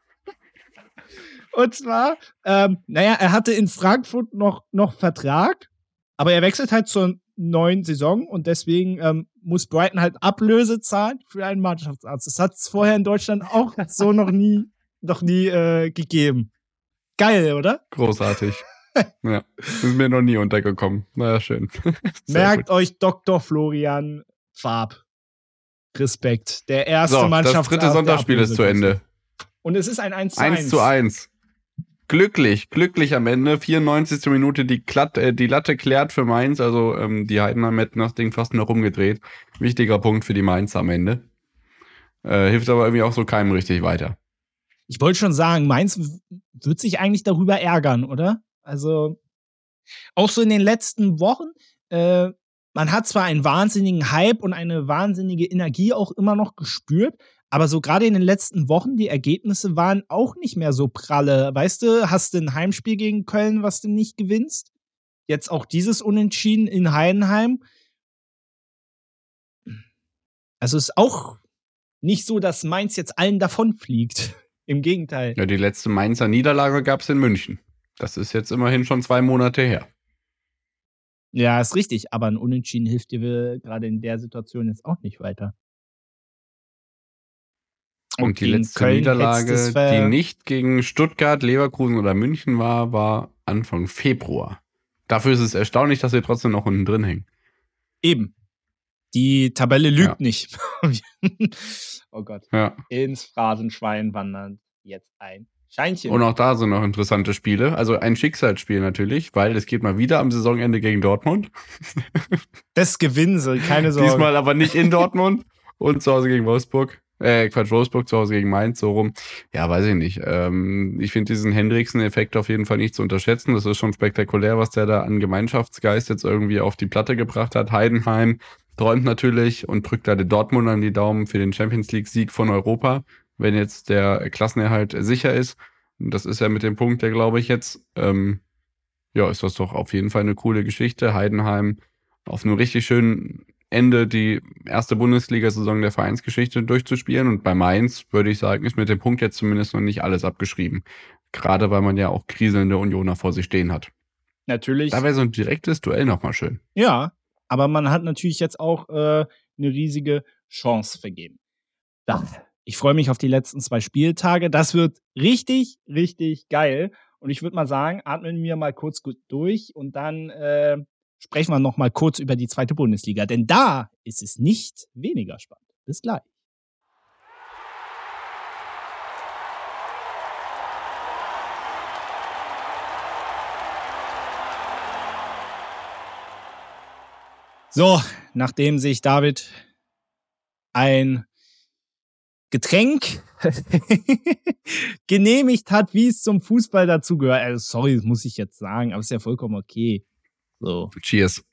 A: Und zwar, er hatte in Frankfurt noch Vertrag, aber er wechselt halt zur neuen Saison und deswegen muss Brighton halt Ablöse zahlen für einen Mannschaftsarzt. Das hat es vorher in Deutschland auch so noch nie gegeben. Geil, oder?
B: Großartig. Ja, ist mir noch nie untergekommen. Naja, schön.
A: Merkt euch Dr. Florian Pfab. Respekt. Der erste Mannschaftsarzt.
B: Das dritte Sonntagsspiel ist zu Ende.
A: Und es ist ein
B: 1:1. 1:1. Glücklich am Ende. 94. Minute, die Latte klärt für Mainz. Also die Heidenheim hätten das Ding fast noch rumgedreht. Wichtiger Punkt für die Mainz am Ende. Hilft aber irgendwie auch so keinem richtig weiter.
A: Ich wollte schon sagen, Mainz wird sich eigentlich darüber ärgern, oder? Also auch so in den letzten Wochen, man hat zwar einen wahnsinnigen Hype und eine wahnsinnige Energie auch immer noch gespürt, aber so gerade in den letzten Wochen, die Ergebnisse waren auch nicht mehr so pralle. Weißt du, hast du ein Heimspiel gegen Köln, was du nicht gewinnst? Jetzt auch dieses Unentschieden in Heidenheim. Also ist auch nicht so, dass Mainz jetzt allen davonfliegt. Im Gegenteil.
B: Ja, die letzte Mainzer Niederlage gab es in München. Das ist jetzt immerhin schon 2 Monate her.
A: Ja, ist richtig, aber ein Unentschieden hilft dir gerade in der Situation jetzt auch nicht weiter.
B: Und die letzte Niederlage, die nicht gegen Stuttgart, Leverkusen oder München war Anfang Februar. Dafür ist es erstaunlich, dass wir trotzdem noch unten drin hängen.
A: Eben. Die Tabelle lügt nicht. Oh Gott.
B: Ja.
A: Ins Phrasenschwein wandern jetzt ein Scheinchen.
B: Und auch da sind noch interessante Spiele. Also ein Schicksalsspiel natürlich, weil es geht mal wieder am Saisonende gegen Dortmund.
A: Das gewinnen sie, keine Sorge.
B: Diesmal aber nicht in Dortmund und zu Hause gegen Wolfsburg. Wolfsburg zu Hause gegen Mainz, so rum. Ja, weiß ich nicht. Ich finde diesen Hendriksen-Effekt auf jeden Fall nicht zu unterschätzen. Das ist schon spektakulär, was der da an Gemeinschaftsgeist jetzt irgendwie auf die Platte gebracht hat. Heidenheim träumt natürlich und drückt da den Dortmundern die Daumen für den Champions-League-Sieg von Europa, wenn jetzt der Klassenerhalt sicher ist. Und das ist ja mit dem Punkt, der glaube ich jetzt, ist das doch auf jeden Fall eine coole Geschichte. Heidenheim auf einem richtig schönen Ende die erste Bundesliga-Saison der Vereinsgeschichte durchzuspielen. Und bei Mainz, würde ich sagen, ist mit dem Punkt jetzt zumindest noch nicht alles abgeschrieben. Gerade weil man ja auch kriselnde Unioner vor sich stehen hat.
A: Natürlich.
B: Da wäre so ein direktes Duell nochmal schön.
A: Ja, aber man hat natürlich jetzt auch eine riesige Chance vergeben. Ich freue mich auf die letzten 2 Spieltage. Das wird richtig, richtig geil. Und ich würde mal sagen, atmen wir mal kurz gut durch und dann sprechen wir noch mal kurz über die zweite Bundesliga. Denn da ist es nicht weniger spannend. Bis gleich. So, nachdem sich David ein Getränk genehmigt hat, wie es zum Fußball dazugehört. Also sorry, das muss ich jetzt sagen, aber ist ja vollkommen okay. So.
B: Cheers.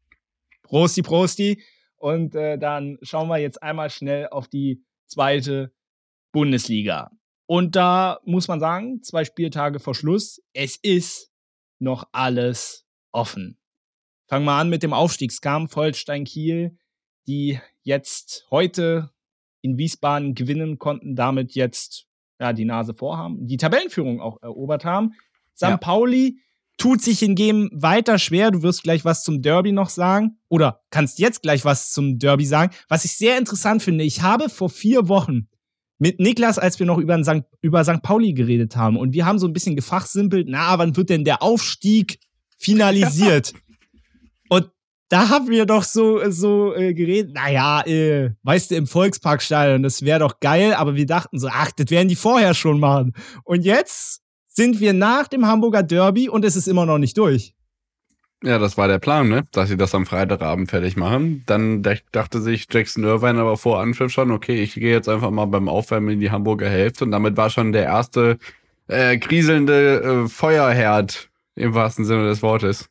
A: Prosti. Und dann schauen wir jetzt einmal schnell auf die zweite Bundesliga. Und da muss man sagen, 2 Spieltage vor Schluss, es ist noch alles offen. Fangen wir an mit dem Aufstiegskampf Holstein Kiel, die jetzt heute in Wiesbaden gewinnen konnten, damit jetzt die Nase vorhaben, die Tabellenführung auch erobert haben. St. Pauli tut sich hingegen weiter schwer. Du wirst gleich was zum Derby noch sagen oder kannst jetzt gleich was zum Derby sagen. Was ich sehr interessant finde, ich habe vor 4 Wochen mit Niklas, als wir noch über St. Pauli geredet haben und wir haben so ein bisschen gefachsimpelt, wann wird denn der Aufstieg finalisiert? Und da haben wir doch so geredet, weißt du, im Volksparkstadion, das wäre doch geil, aber wir dachten so, das werden die vorher schon machen. Und jetzt sind wir nach dem Hamburger Derby und es ist immer noch nicht durch.
B: Ja, das war der Plan, ne? Dass sie das am Freitagabend fertig machen. Dann dachte sich Jackson Irvine aber vor Anpfiff schon, okay, ich gehe jetzt einfach mal beim Aufwärmen in die Hamburger Hälfte und damit war schon der erste kriselnde Feuerherd im wahrsten Sinne des Wortes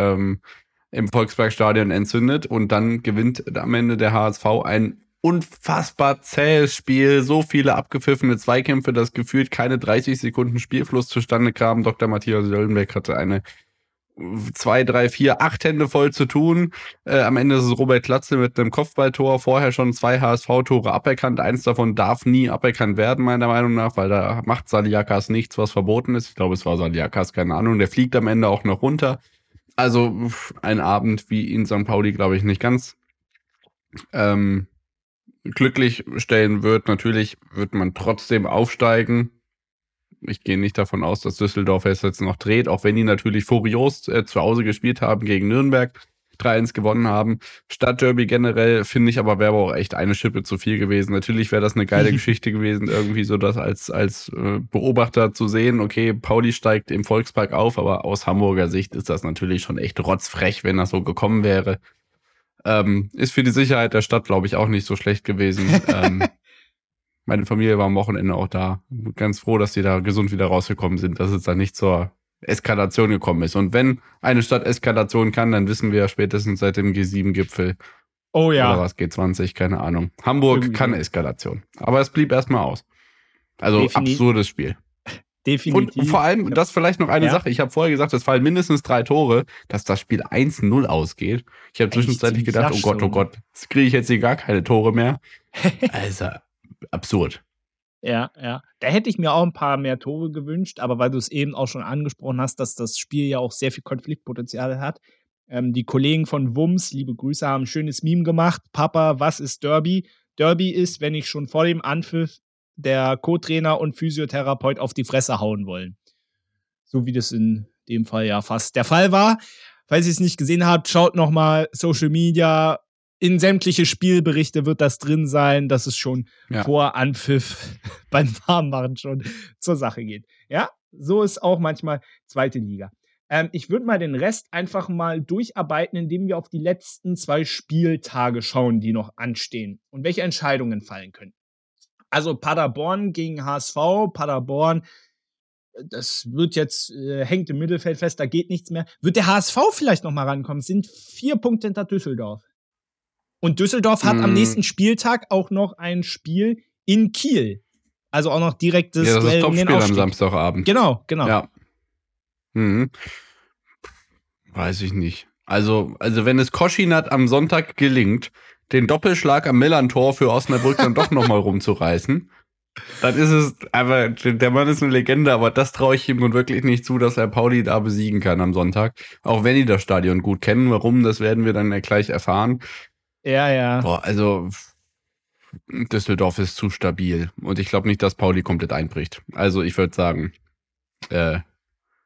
B: im Volksparkstadion entzündet und dann gewinnt am Ende der HSV ein unfassbar zähes Spiel, so viele abgepfiffene Zweikämpfe, dass gefühlt keine 30 Sekunden Spielfluss zustande kam. Dr. Matthias Jöllenbeck hatte eine 2, 3, 4, 8 Hände voll zu tun. Am Ende ist es Robert Klatze mit einem Kopfballtor, vorher schon 2 HSV-Tore aberkannt. Eins davon darf nie aberkannt werden, meiner Meinung nach, weil da macht Saliakas nichts, was verboten ist. Ich glaube, es war Saliakas, keine Ahnung. Der fliegt am Ende auch noch runter. Also ein Abend, wie ihn St. Pauli, glaube ich, nicht ganz glücklich stellen wird. Natürlich wird man trotzdem aufsteigen. Ich gehe nicht davon aus, dass Düsseldorf jetzt noch dreht, auch wenn die natürlich furios zu Hause gespielt haben gegen Nürnberg, 3-1 gewonnen haben. Stadtderby generell finde ich aber wäre auch echt eine Schippe zu viel gewesen. Natürlich wäre das eine geile Geschichte gewesen, irgendwie so das als Beobachter zu sehen, okay, Pauli steigt im Volkspark auf, aber aus Hamburger Sicht ist das natürlich schon echt rotzfrech, wenn das so gekommen wäre. Ist für die Sicherheit der Stadt, glaube ich, auch nicht so schlecht gewesen. Meine Familie war am Wochenende auch da. Ganz froh, dass die da gesund wieder rausgekommen sind, dass es da nicht zur Eskalation gekommen ist. Und wenn eine Stadt Eskalation kann, dann wissen wir ja spätestens seit dem G7-Gipfel.
A: Oh ja.
B: Oder was, G20, keine Ahnung. Hamburg irgendwie kann Eskalation. Aber es blieb erstmal aus. Also absurdes Spiel.
A: Definitiv.
B: Und vor allem, das vielleicht noch eine Sache. Ich habe vorher gesagt, es fallen mindestens 3 Tore, dass das Spiel 1-0 ausgeht. Ich habe zwischenzeitlich gedacht, oh Gott, jetzt kriege ich jetzt hier gar keine Tore mehr. Also, absurd.
A: Ja. Da hätte ich mir auch ein paar mehr Tore gewünscht, aber weil du es eben auch schon angesprochen hast, dass das Spiel ja auch sehr viel Konfliktpotenzial hat. Die Kollegen von Wums, liebe Grüße, haben ein schönes Meme gemacht. Papa, was ist Derby? Derby ist, wenn ich schon vor dem Anpfiff der Co-Trainer und Physiotherapeut auf die Fresse hauen wollen. So wie das in dem Fall ja fast der Fall war. Falls ihr es nicht gesehen habt, schaut nochmal Social Media. In sämtliche Spielberichte wird das drin sein, dass es schon vor Anpfiff beim Warmmachen schon zur Sache geht. Ja, so ist auch manchmal zweite Liga. Ich würde mal den Rest einfach mal durcharbeiten, indem wir auf die letzten 2 Spieltage schauen, die noch anstehen und welche Entscheidungen fallen können. Also Paderborn gegen HSV. Paderborn, das wird jetzt, hängt im Mittelfeld fest, da geht nichts mehr. Wird der HSV vielleicht noch mal rankommen? Es sind 4 Punkte hinter Düsseldorf. Und Düsseldorf hat am nächsten Spieltag auch noch ein Spiel in Kiel. Also auch noch direktes
B: Duell. Ja, das ist Topspiel am Samstagabend.
A: Genau.
B: Ja. Weiß ich nicht. Also wenn es Koschinat am Sonntag gelingt, den Doppelschlag am Millern-Tor für Osnabrück dann doch nochmal rumzureißen, dann ist es, aber der Mann ist eine Legende, aber das traue ich ihm nun wirklich nicht zu, dass er Pauli da besiegen kann am Sonntag. Auch wenn die das Stadion gut kennen. Warum, das werden wir dann ja gleich erfahren.
A: Ja.
B: Boah, also Düsseldorf ist zu stabil und ich glaube nicht, dass Pauli komplett einbricht. Also ich würde sagen,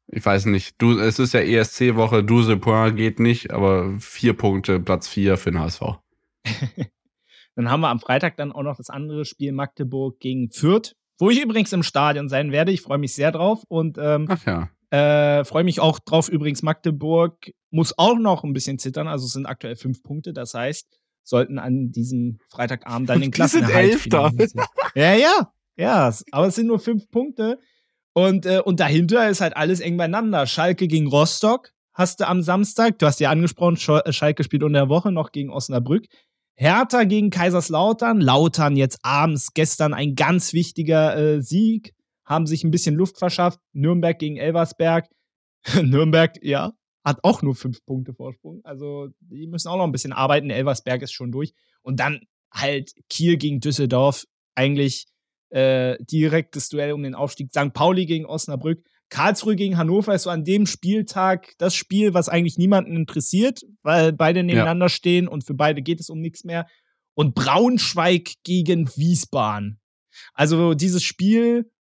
B: Ich weiß nicht. Es ist ja ESC-Woche, 12 Points geht nicht, aber 4 Punkte, Platz 4 für den HSV.
A: Dann haben wir am Freitag dann auch noch das andere Spiel Magdeburg gegen Fürth, wo ich übrigens im Stadion sein werde. Ich freue mich sehr drauf und
B: Ach ja.
A: freue mich auch drauf. Übrigens, Magdeburg muss auch noch ein bisschen zittern. Also es sind aktuell 5 Punkte. Das heißt, sollten an diesem Freitagabend dann den Klassenerhalt
B: Elfter.
A: Ja, aber es sind nur 5 Punkte. Und dahinter ist halt alles eng beieinander. Schalke gegen Rostock hast du am Samstag. Du hast ja angesprochen, Schalke spielt unter der Woche noch gegen Osnabrück. Hertha gegen Kaiserslautern. Lautern jetzt abends, gestern ein ganz wichtiger Sieg. Haben sich ein bisschen Luft verschafft. Nürnberg gegen Elversberg. Nürnberg, ja, hat auch nur 5 Punkte Vorsprung. Also, die müssen auch noch ein bisschen arbeiten. Elversberg ist schon durch. Und dann halt Kiel gegen Düsseldorf. Eigentlich direktes Duell um den Aufstieg. St. Pauli gegen Osnabrück. Karlsruhe gegen Hannover ist so an dem Spieltag das Spiel, was eigentlich niemanden interessiert, weil beide nebeneinander stehen und für beide geht es um nichts mehr. Und Braunschweig gegen Wiesbaden. Also dieses Spiel,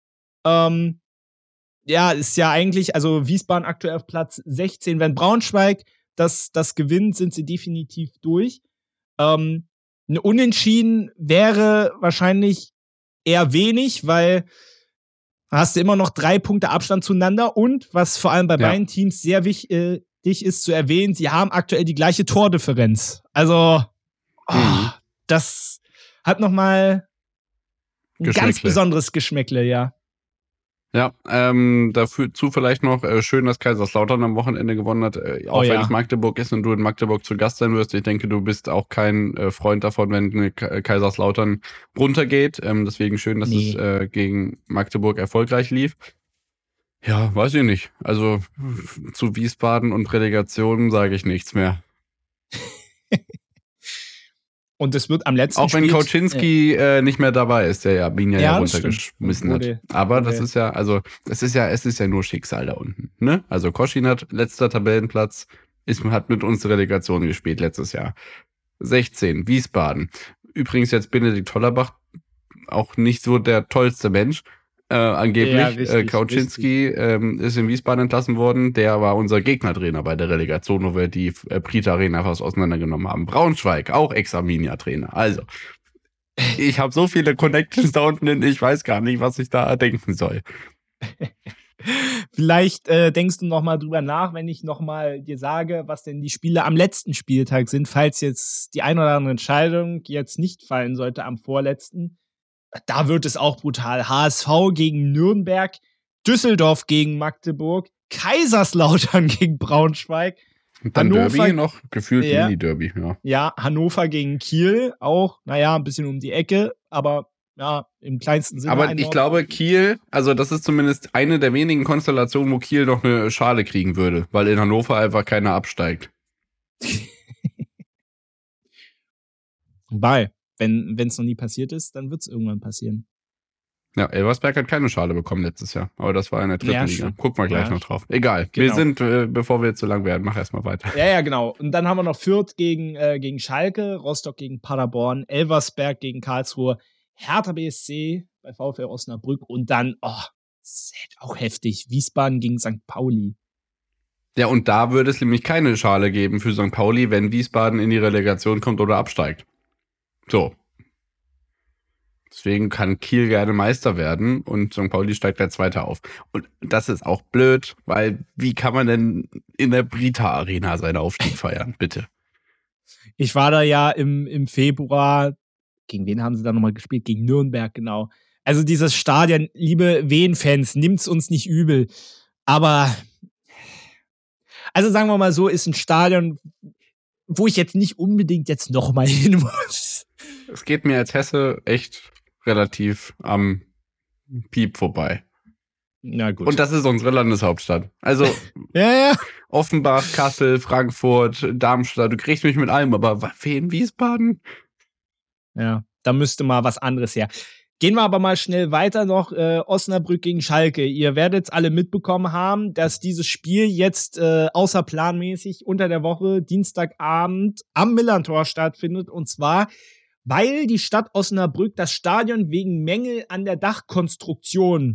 A: ist ja eigentlich, also Wiesbaden aktuell auf Platz 16. Wenn Braunschweig das gewinnt, sind sie definitiv durch. Eine Unentschieden wäre wahrscheinlich eher wenig, weil hast du immer noch 3 Punkte Abstand zueinander und was vor allem bei beiden Teams sehr wichtig ist zu erwähnen, sie haben aktuell die gleiche Tordifferenz. Also das hat nochmal ein ganz besonderes Geschmäckle, ja.
B: Ja, dazu vielleicht noch schön, dass Kaiserslautern am Wochenende gewonnen hat, auch wenn es Magdeburg ist und du in Magdeburg zu Gast sein wirst. Ich denke, du bist auch kein Freund davon, wenn Kaiserslautern runtergeht. Deswegen schön, dass es gegen Magdeburg erfolgreich lief. Ja, weiß ich nicht. Also zu Wiesbaden und Relegation sage ich nichts mehr.
A: Und es wird am letzten
B: Auch wenn Kauczynski nicht mehr dabei ist, der ja Binja ja runtergeschmissen hat. Aber das ist ja, also es ist ja nur Schicksal da unten. Ne? Also Koschinat, letzter Tabellenplatz, hat mit uns Relegation gespielt letztes Jahr. 16, Wiesbaden. Übrigens jetzt Benedikt Hollerbach, auch nicht so der tollste Mensch. Angeblich, Kauczynski ist in Wiesbaden entlassen worden. Der war unser Gegnertrainer bei der Relegation, wo wir die Prita Arena fast auseinandergenommen haben. Braunschweig, auch Ex-Arminia-Trainer. Also, ich habe so viele Connections da unten, ich weiß gar nicht, was ich da denken soll.
A: Vielleicht denkst du noch mal drüber nach, wenn ich noch mal dir sage, was denn die Spiele am letzten Spieltag sind, falls jetzt die ein oder andere Entscheidung jetzt nicht fallen sollte am vorletzten. Da wird es auch brutal. HSV gegen Nürnberg, Düsseldorf gegen Magdeburg, Kaiserslautern gegen Braunschweig.
B: Und dann Hannover, Derby noch, gefühlt Mini-Derby.
A: Ja, Hannover gegen Kiel, auch, ein bisschen um die Ecke, aber im kleinsten Sinne.
B: Aber ich glaube, Kiel, also das ist zumindest eine der wenigen Konstellationen, wo Kiel noch eine Schale kriegen würde, weil in Hannover einfach keiner absteigt.
A: Wobei, wenn es noch nie passiert ist, dann wird es irgendwann passieren.
B: Ja, Elversberg hat keine Schale bekommen letztes Jahr, aber das war in der 3. Liga. Gucken wir gleich noch drauf. Egal, genau. Wir sind, bevor wir zu lang werden, mach erstmal weiter.
A: Ja, genau. Und dann haben wir noch Fürth gegen Schalke, Rostock gegen Paderborn, Elversberg gegen Karlsruhe, Hertha BSC bei VfL Osnabrück und dann, auch heftig, Wiesbaden gegen St. Pauli.
B: Ja, und da würde es nämlich keine Schale geben für St. Pauli, wenn Wiesbaden in die Relegation kommt oder absteigt. So. Deswegen kann Kiel gerne Meister werden und St. Pauli steigt der Zweite auf. Und das ist auch blöd, weil wie kann man denn in der Brita Arena seinen Aufstieg feiern, bitte?
A: Ich war da ja im Februar, gegen wen haben sie da nochmal gespielt? Gegen Nürnberg, genau. Also dieses Stadion, liebe Wien-Fans, nimmt's uns nicht übel. Aber, also sagen wir mal so, ist ein Stadion, wo ich jetzt nicht unbedingt jetzt nochmal hin muss.
B: Es geht mir als Hesse echt relativ am Piep vorbei.
A: Na gut.
B: Und das ist unsere Landeshauptstadt. Also
A: ja.
B: Offenbach, Kassel, Frankfurt, Darmstadt, du kriegst mich mit allem, aber Wien, Wiesbaden?
A: Ja, da müsste mal was anderes her. Gehen wir aber mal schnell weiter noch. Osnabrück gegen Schalke. Ihr werdet es alle mitbekommen haben, dass dieses Spiel jetzt außerplanmäßig unter der Woche Dienstagabend am Millerntor stattfindet. Und zwar, weil die Stadt Osnabrück das Stadion wegen Mängel an der Dachkonstruktion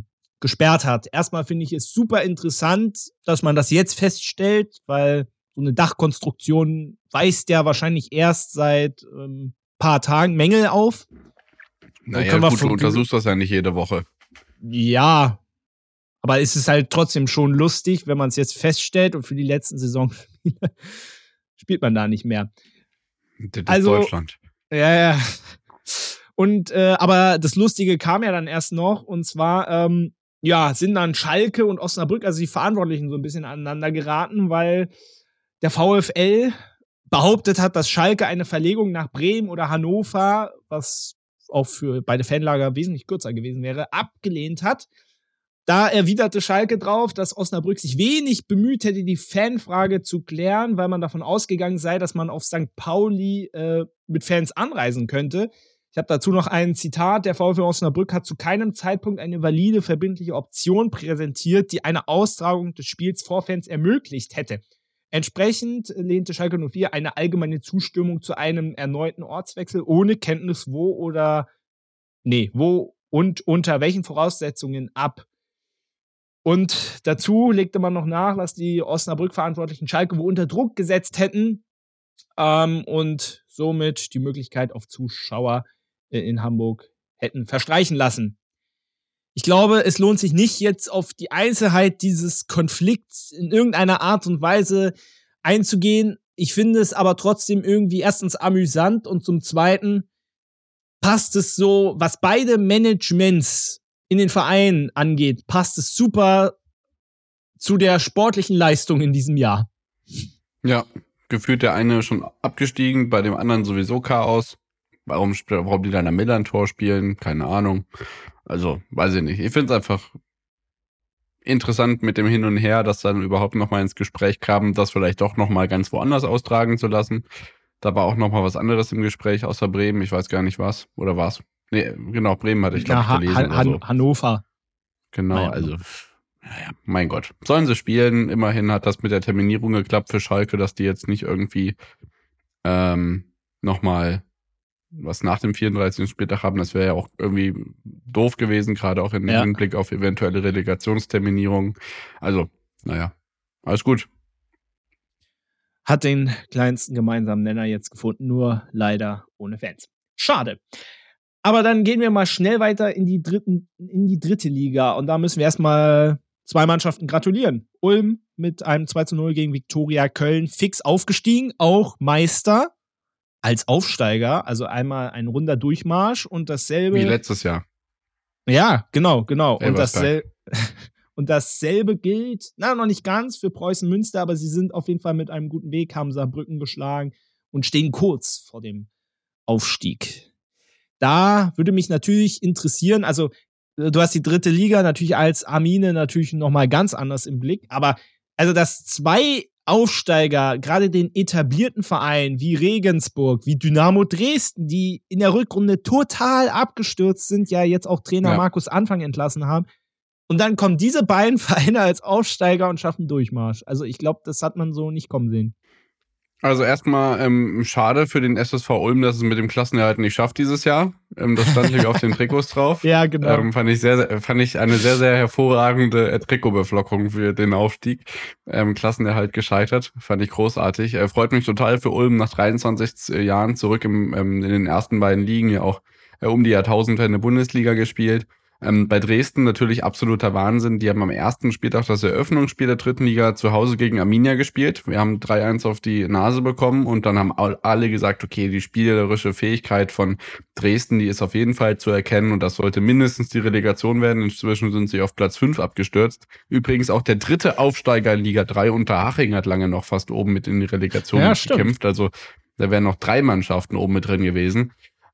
A: gesperrt hat. Erstmal finde ich es super interessant, dass man das jetzt feststellt, weil so eine Dachkonstruktion weist ja wahrscheinlich erst seit paar Tagen Mängel auf.
B: Naja, gut, du untersuchst das ja nicht jede Woche.
A: Ja, aber es ist halt trotzdem schon lustig, wenn man es jetzt feststellt und für die letzten Saisonspiele spielt man da nicht mehr.
B: Das ist Deutschland.
A: Ja. Und aber das Lustige kam ja dann erst noch, und zwar sind dann Schalke und Osnabrück, also die Verantwortlichen, so ein bisschen aneinander geraten, weil der VfL behauptet hat, dass Schalke eine Verlegung nach Bremen oder Hannover, was auch für beide Fanlager wesentlich kürzer gewesen wäre, abgelehnt hat. Da erwiderte Schalke drauf, dass Osnabrück sich wenig bemüht hätte, die Fanfrage zu klären, weil man davon ausgegangen sei, dass man auf St. Pauli mit Fans anreisen könnte. Ich habe dazu noch ein Zitat. Der VfL Osnabrück hat zu keinem Zeitpunkt eine valide, verbindliche Option präsentiert, die eine Austragung des Spiels vor Fans ermöglicht hätte. Entsprechend lehnte Schalke 04 eine allgemeine Zustimmung zu einem erneuten Ortswechsel ohne Kenntnis wo und unter welchen Voraussetzungen ab. Und dazu legte man noch nach, dass die Osnabrück-Verantwortlichen Schalke wohl unter Druck gesetzt hätten und somit die Möglichkeit auf Zuschauer in Hamburg hätten verstreichen lassen. Ich glaube, es lohnt sich nicht, jetzt auf die Einzelheit dieses Konflikts in irgendeiner Art und Weise einzugehen. Ich finde es aber trotzdem irgendwie erstens amüsant und zum Zweiten passt es so, was beide Managements in den Vereinen angeht, passt es super zu der sportlichen Leistung in diesem Jahr.
B: Ja, gefühlt der eine schon abgestiegen, bei dem anderen sowieso Chaos. Warum die dann am Millern-Tor spielen? Keine Ahnung. Also, weiß ich nicht. Ich finde es einfach interessant mit dem Hin und Her, dass dann überhaupt nochmal ins Gespräch kam, das vielleicht doch nochmal ganz woanders austragen zu lassen. Da war auch nochmal was anderes im Gespräch, außer Bremen. Ich weiß gar nicht was. Oder was? Nee, genau, Bremen hatte ich, glaube ich, gelesen.
A: Hannover.
B: Genau, also, naja, mein Gott. Sollen sie spielen. Immerhin hat das mit der Terminierung geklappt für Schalke, dass die jetzt nicht irgendwie nochmal was nach dem 34. Spieltag haben. Das wäre ja auch irgendwie doof gewesen, gerade auch im Hinblick auf eventuelle Relegationsterminierung. Also, naja, alles gut.
A: Hat den kleinsten gemeinsamen Nenner jetzt gefunden, nur leider ohne Fans. Schade. Aber dann gehen wir mal schnell weiter in die dritte Liga. Und da müssen wir erstmal zwei Mannschaften gratulieren. Ulm mit einem 2:0 gegen Viktoria Köln fix aufgestiegen, auch Meister als Aufsteiger. Also einmal ein runder Durchmarsch und dasselbe.
B: Wie letztes Jahr.
A: Ja, genau. Und dasselbe gilt, noch nicht ganz für Preußen Münster, aber sie sind auf jeden Fall mit einem guten Weg, haben Saarbrücken geschlagen und stehen kurz vor dem Aufstieg. Da würde mich natürlich interessieren, also du hast die dritte Liga natürlich als Armine natürlich nochmal ganz anders im Blick, aber also dass zwei Aufsteiger, gerade den etablierten Vereinen wie Regensburg, wie Dynamo Dresden, die in der Rückrunde total abgestürzt sind, ja jetzt auch Trainer Markus Anfang entlassen haben, und dann kommen diese beiden Vereine als Aufsteiger und schaffen Durchmarsch. Also ich glaube, das hat man so nicht kommen sehen.
B: Also erstmal schade für den SSV Ulm, dass es mit dem Klassenerhalt nicht schafft dieses Jahr. Das stand nämlich auf den Trikots drauf.
A: Ja, genau.
B: Fand ich eine sehr, sehr hervorragende Trikotbeflockung für den Aufstieg. Klassenerhalt gescheitert. Fand ich großartig. Freut mich total für Ulm nach 23 Jahren zurück in den ersten beiden Ligen, ja auch um die Jahrtausendwende Bundesliga gespielt. Bei Dresden natürlich absoluter Wahnsinn. Die haben am ersten Spieltag das Eröffnungsspiel der dritten Liga zu Hause gegen Arminia gespielt. Wir haben 3-1 auf die Nase bekommen und dann haben alle gesagt, okay, die spielerische Fähigkeit von Dresden, die ist auf jeden Fall zu erkennen und das sollte mindestens die Relegation werden. Inzwischen sind sie auf Platz 5 abgestürzt. Übrigens auch der dritte Aufsteiger in Liga 3 Unterhaching hat lange noch fast oben mit in die Relegation gekämpft. Also da wären noch 3 Mannschaften oben mit drin gewesen.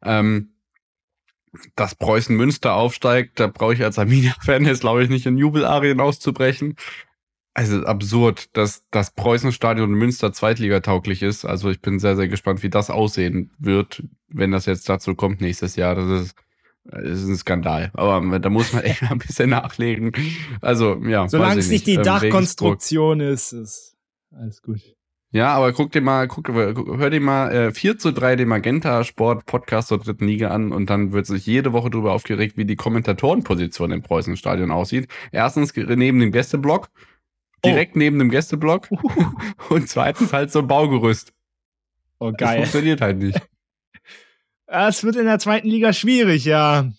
B: Dass Preußen Münster aufsteigt, da brauche ich als Arminia-Fan jetzt, glaube ich, nicht in Jubelarien auszubrechen. Also absurd, dass das Preußen-Stadion Münster zweitligatauglich ist. Also ich bin sehr, sehr gespannt, wie das aussehen wird, wenn das jetzt dazu kommt nächstes Jahr. Das ist ein Skandal. Aber da muss man echt ein bisschen nachlegen. Also ja,
A: solange es nicht die Dachkonstruktion ist alles gut.
B: Ja, aber hör dir mal 4:3 den Magenta Sport Podcast zur 3. Liga an und dann wird sich jede Woche darüber aufgeregt, wie die Kommentatorenposition im Preußenstadion aussieht. Erstens neben dem Gästeblock, direkt neben dem Gästeblock und zweitens halt so ein Baugerüst.
A: Oh, geil.
B: Das funktioniert halt nicht.
A: Es wird in der 2. Liga schwierig, ja.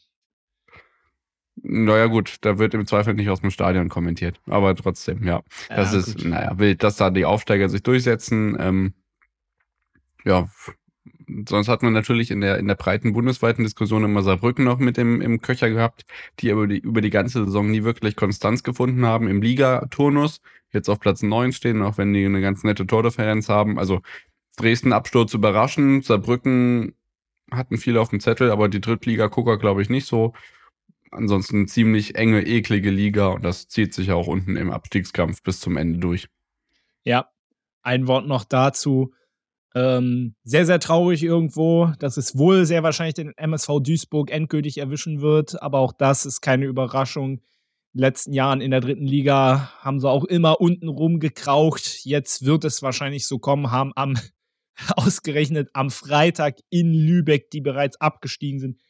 B: Naja gut, da wird im Zweifel nicht aus dem Stadion kommentiert. Aber trotzdem, ja. Das ist, gut. Wild, dass da die Aufsteiger sich durchsetzen. Sonst hat man natürlich in der breiten bundesweiten Diskussion immer Saarbrücken noch mit im Köcher gehabt, die über die ganze Saison nie wirklich Konstanz gefunden haben im Ligaturnus. Jetzt auf Platz 9 stehen, auch wenn die eine ganz nette Tordifferenz haben. Also Dresden Absturz überraschend, Saarbrücken hatten viele auf dem Zettel, aber die Drittliga-Gucker glaube ich nicht so. Ansonsten ziemlich enge, eklige Liga und das zieht sich auch unten im Abstiegskampf bis zum Ende durch.
A: Ja, ein Wort noch dazu. Sehr, sehr traurig irgendwo, dass es wohl sehr wahrscheinlich den MSV Duisburg endgültig erwischen wird, aber auch das ist keine Überraschung. In den letzten Jahren in der 3. Liga haben sie auch immer unten rumgekraucht. Jetzt wird es wahrscheinlich so kommen, haben ausgerechnet am Freitag in Lübeck, die bereits abgestiegen sind,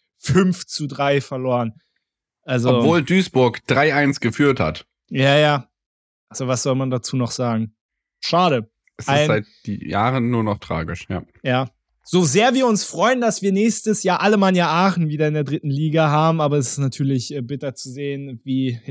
A: 5:3 verloren. Also,
B: obwohl Duisburg 3-1 geführt hat.
A: Ja. Also was soll man dazu noch sagen? Schade.
B: Es ist seit Jahren nur noch tragisch, ja.
A: Ja. So sehr wir uns freuen, dass wir nächstes Jahr Alemannia Aachen wieder in der 3. Liga haben, aber es ist natürlich bitter zu sehen, wie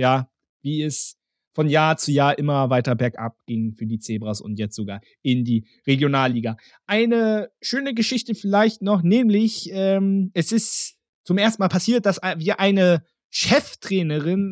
A: es von Jahr zu Jahr immer weiter bergab ging für die Zebras und jetzt sogar in die Regionalliga. Eine schöne Geschichte vielleicht noch, nämlich es ist zum ersten Mal passiert, dass wir eine Cheftrainerin,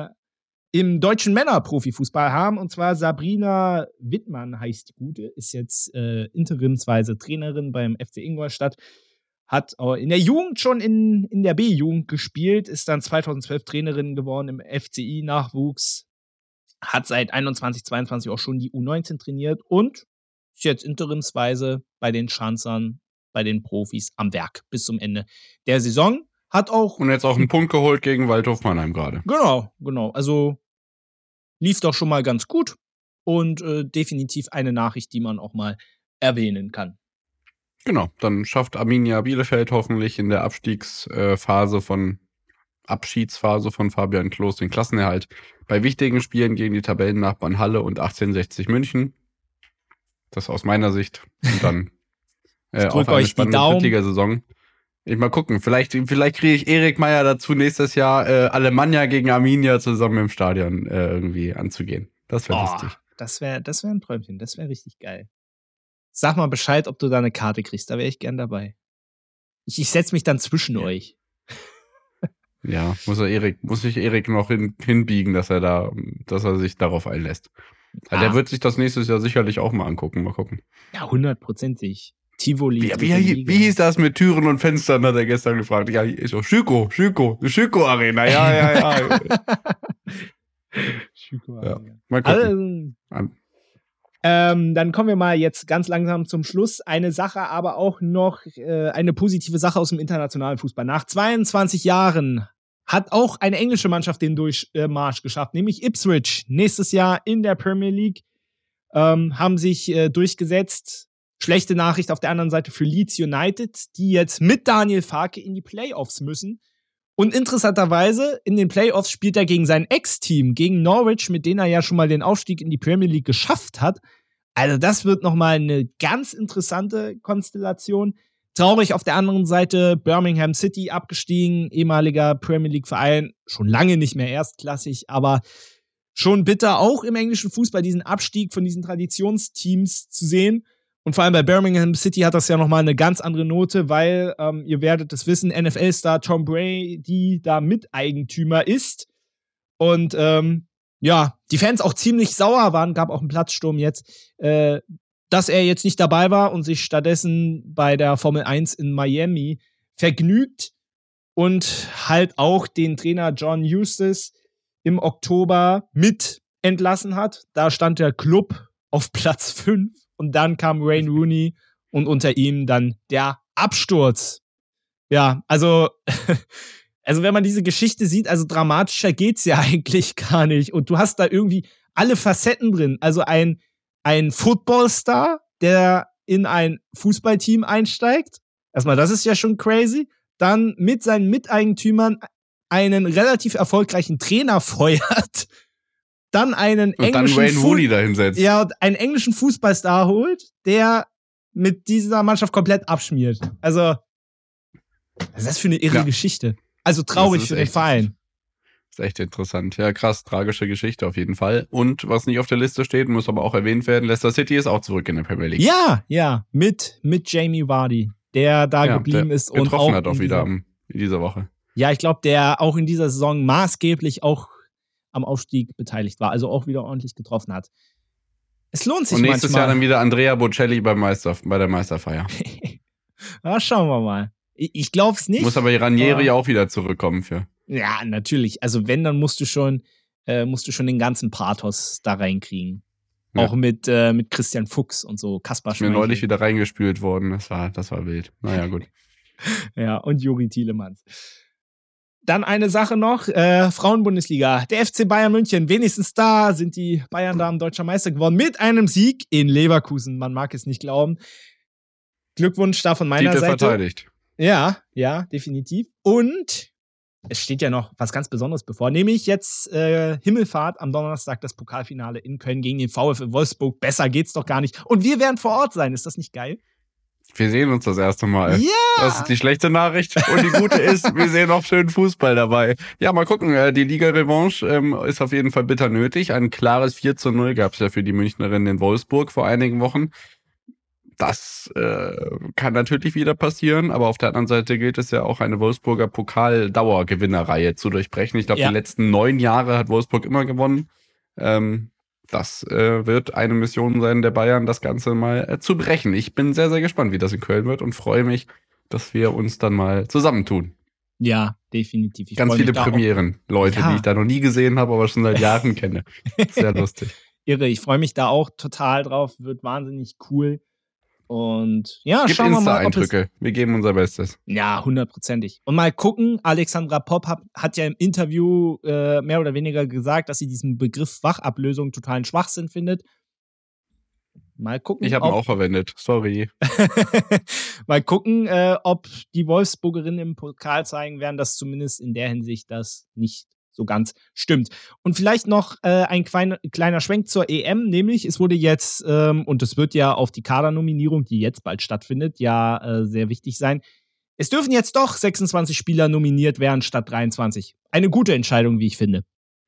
A: im deutschen Männerprofifußball haben, und zwar Sabrina Wittmann heißt die Gute, ist jetzt interimsweise Trainerin beim FC Ingolstadt, hat in der Jugend schon in der B-Jugend gespielt, ist dann 2012 Trainerin geworden im FCI-Nachwuchs, hat seit 21, 22 auch schon die U19 trainiert und ist jetzt interimsweise bei den Schanzern, bei den Profis am Werk bis zum Ende der Saison. Hat auch.
B: Und jetzt auch einen Punkt geholt gegen Waldhof Mannheim gerade.
A: Genau. Also lief doch schon mal ganz gut und definitiv eine Nachricht, die man auch mal erwähnen kann.
B: Genau, dann schafft Arminia Bielefeld hoffentlich in der Abschiedsphase von Fabian Klos den Klassenerhalt bei wichtigen Spielen gegen die Tabellennachbarn Halle und 1860 München. Das aus meiner Sicht. Und dann
A: auf eine spannende
B: Drittligasaison. Ich mal gucken, vielleicht kriege ich Erik Meyer dazu, nächstes Jahr Alemannia gegen Arminia zusammen im Stadion irgendwie anzugehen. Das wäre lustig.
A: Das wäre ein Träumchen, das wäre richtig geil. Sag mal Bescheid, ob du da eine Karte kriegst, da wäre ich gern dabei. Ich setze mich dann zwischen euch.
B: Ja, muss sich Erik noch hinbiegen, dass er sich darauf einlässt. Ja, der wird sich das nächstes Jahr sicherlich auch mal angucken, mal gucken.
A: Ja, 100%. Tivoli.
B: Wie hieß das mit Türen und Fenstern, hat er gestern gefragt. Ja, ist so Schüko Arena, ja.
A: Schüko Arena.
B: Ja, mal gucken.
A: Dann kommen wir mal jetzt ganz langsam zum Schluss. Eine Sache, aber auch noch eine positive Sache aus dem internationalen Fußball. Nach 22 Jahren hat auch eine englische Mannschaft den Durchmarsch geschafft, nämlich Ipswich. Nächstes Jahr in der Premier League haben sich durchgesetzt. Schlechte Nachricht auf der anderen Seite für Leeds United, die jetzt mit Daniel Farke in die Playoffs müssen. Und interessanterweise, in den Playoffs spielt er gegen sein Ex-Team, gegen Norwich, mit denen er ja schon mal den Aufstieg in die Premier League geschafft hat. Also das wird nochmal eine ganz interessante Konstellation. Traurig auf der anderen Seite, Birmingham City abgestiegen, ehemaliger Premier League-Verein, schon lange nicht mehr erstklassig, aber schon bitter auch im englischen Fußball diesen Abstieg von diesen Traditionsteams zu sehen. Und vor allem bei Birmingham City hat das ja nochmal eine ganz andere Note, weil, ihr werdet es wissen, NFL-Star Tom Brady da Miteigentümer ist. Und die Fans auch ziemlich sauer waren, gab auch einen Platzsturm jetzt, dass er jetzt nicht dabei war und sich stattdessen bei der Formel 1 in Miami vergnügt und halt auch den Trainer John Eustace im Oktober mit entlassen hat. Da stand der Club auf Platz 5. Und dann kam Wayne Rooney und unter ihm dann der Absturz. Ja, also wenn man diese Geschichte sieht, also dramatischer geht's ja eigentlich gar nicht. Und du hast da irgendwie alle Facetten drin. Also ein Footballstar, der in ein Fußballteam einsteigt. Erstmal, das ist ja schon crazy. Dann mit seinen Miteigentümern einen relativ erfolgreichen Trainer feuert. Dann einen englischen
B: Wayne Rooney dahinsetzt.
A: Ja, einen englischen Fußballstar holt, der mit dieser Mannschaft komplett abschmiert. Also, was ist das für eine irre Geschichte? Also traurig für den Verein.
B: Das ist echt interessant. Ja, krass, tragische Geschichte auf jeden Fall. Und was nicht auf der Liste steht, muss aber auch erwähnt werden, Leicester City ist auch zurück in der Premier League.
A: Ja, mit Jamie Vardy, der da geblieben ist und
B: getroffen hat auch wieder in dieser Woche.
A: Ja, ich glaube, der auch in dieser Saison maßgeblich auch am Aufstieg beteiligt war, also auch wieder ordentlich getroffen hat. Es lohnt sich manchmal. Und
B: nächstes Jahr dann wieder Andrea Bocelli bei der Meisterfeier.
A: Ja, schauen wir mal. Ich glaube es nicht.
B: Muss aber Ranieri auch wieder zurückkommen für.
A: Ja, natürlich. Also wenn, dann musst du schon den ganzen Pathos da reinkriegen. Ja. Auch mit Christian Fuchs und so, Kaspar Schmeichel.
B: Mir neulich wieder reingespült worden. Das war wild. Naja, gut.
A: Ja, und Juri Tielemans. Dann eine Sache noch, Frauenbundesliga. Der FC Bayern München, wenigstens da sind die Bayern-Damen deutscher Meister geworden mit einem Sieg in Leverkusen. Man mag es nicht glauben. Glückwunsch da von meiner Seite.
B: Titel verteidigt.
A: Ja, definitiv. Und es steht ja noch was ganz Besonderes bevor, nämlich jetzt Himmelfahrt am Donnerstag, das Pokalfinale in Köln gegen den VfL Wolfsburg. Besser geht's doch gar nicht. Und wir werden vor Ort sein. Ist das nicht geil?
B: Wir sehen uns das erste Mal.
A: Ja!
B: Das ist die schlechte Nachricht. Und die gute ist, wir sehen auch schön Fußball dabei. Ja, mal gucken. Die Liga-Revanche ist auf jeden Fall bitter nötig. Ein klares 4:0 gab es ja für die Münchnerinnen in Wolfsburg vor einigen Wochen. Das kann natürlich wieder passieren, aber auf der anderen Seite gilt es ja auch, eine Wolfsburger Pokal-Dauergewinnerreihe zu durchbrechen. Ich glaube, die letzten 9 Jahre hat Wolfsburg immer gewonnen. Das wird eine Mission sein der Bayern, das Ganze mal zu brechen. Ich bin sehr, sehr gespannt, wie das in Köln wird und freue mich, dass wir uns dann mal zusammentun.
A: Ja, definitiv.
B: Ganz viele Premieren, Leute, die ich da noch nie gesehen habe, aber schon seit Jahren kenne. Sehr lustig.
A: Irre, ich freue mich da auch total drauf. Wird wahnsinnig cool. Und ja,
B: Gib
A: schauen wir mal.
B: Insta-Eindrücke. Wir geben unser Bestes.
A: Ja, 100%. Und mal gucken, Alexandra Popp hat ja im Interview mehr oder weniger gesagt, dass sie diesen Begriff Wachablösung totalen Schwachsinn findet. Mal gucken.
B: Ich habe ihn auch verwendet. Sorry.
A: Mal gucken, ob die Wolfsburgerinnen im Pokal zeigen werden, dass zumindest in der Hinsicht das nicht so ganz stimmt. Und vielleicht noch ein kleiner Schwenk zur EM, nämlich es wurde jetzt, und es wird ja auf die Kadernominierung, die jetzt bald stattfindet, sehr wichtig sein. Es dürfen jetzt doch 26 Spieler nominiert werden statt 23. Eine gute Entscheidung, wie ich finde.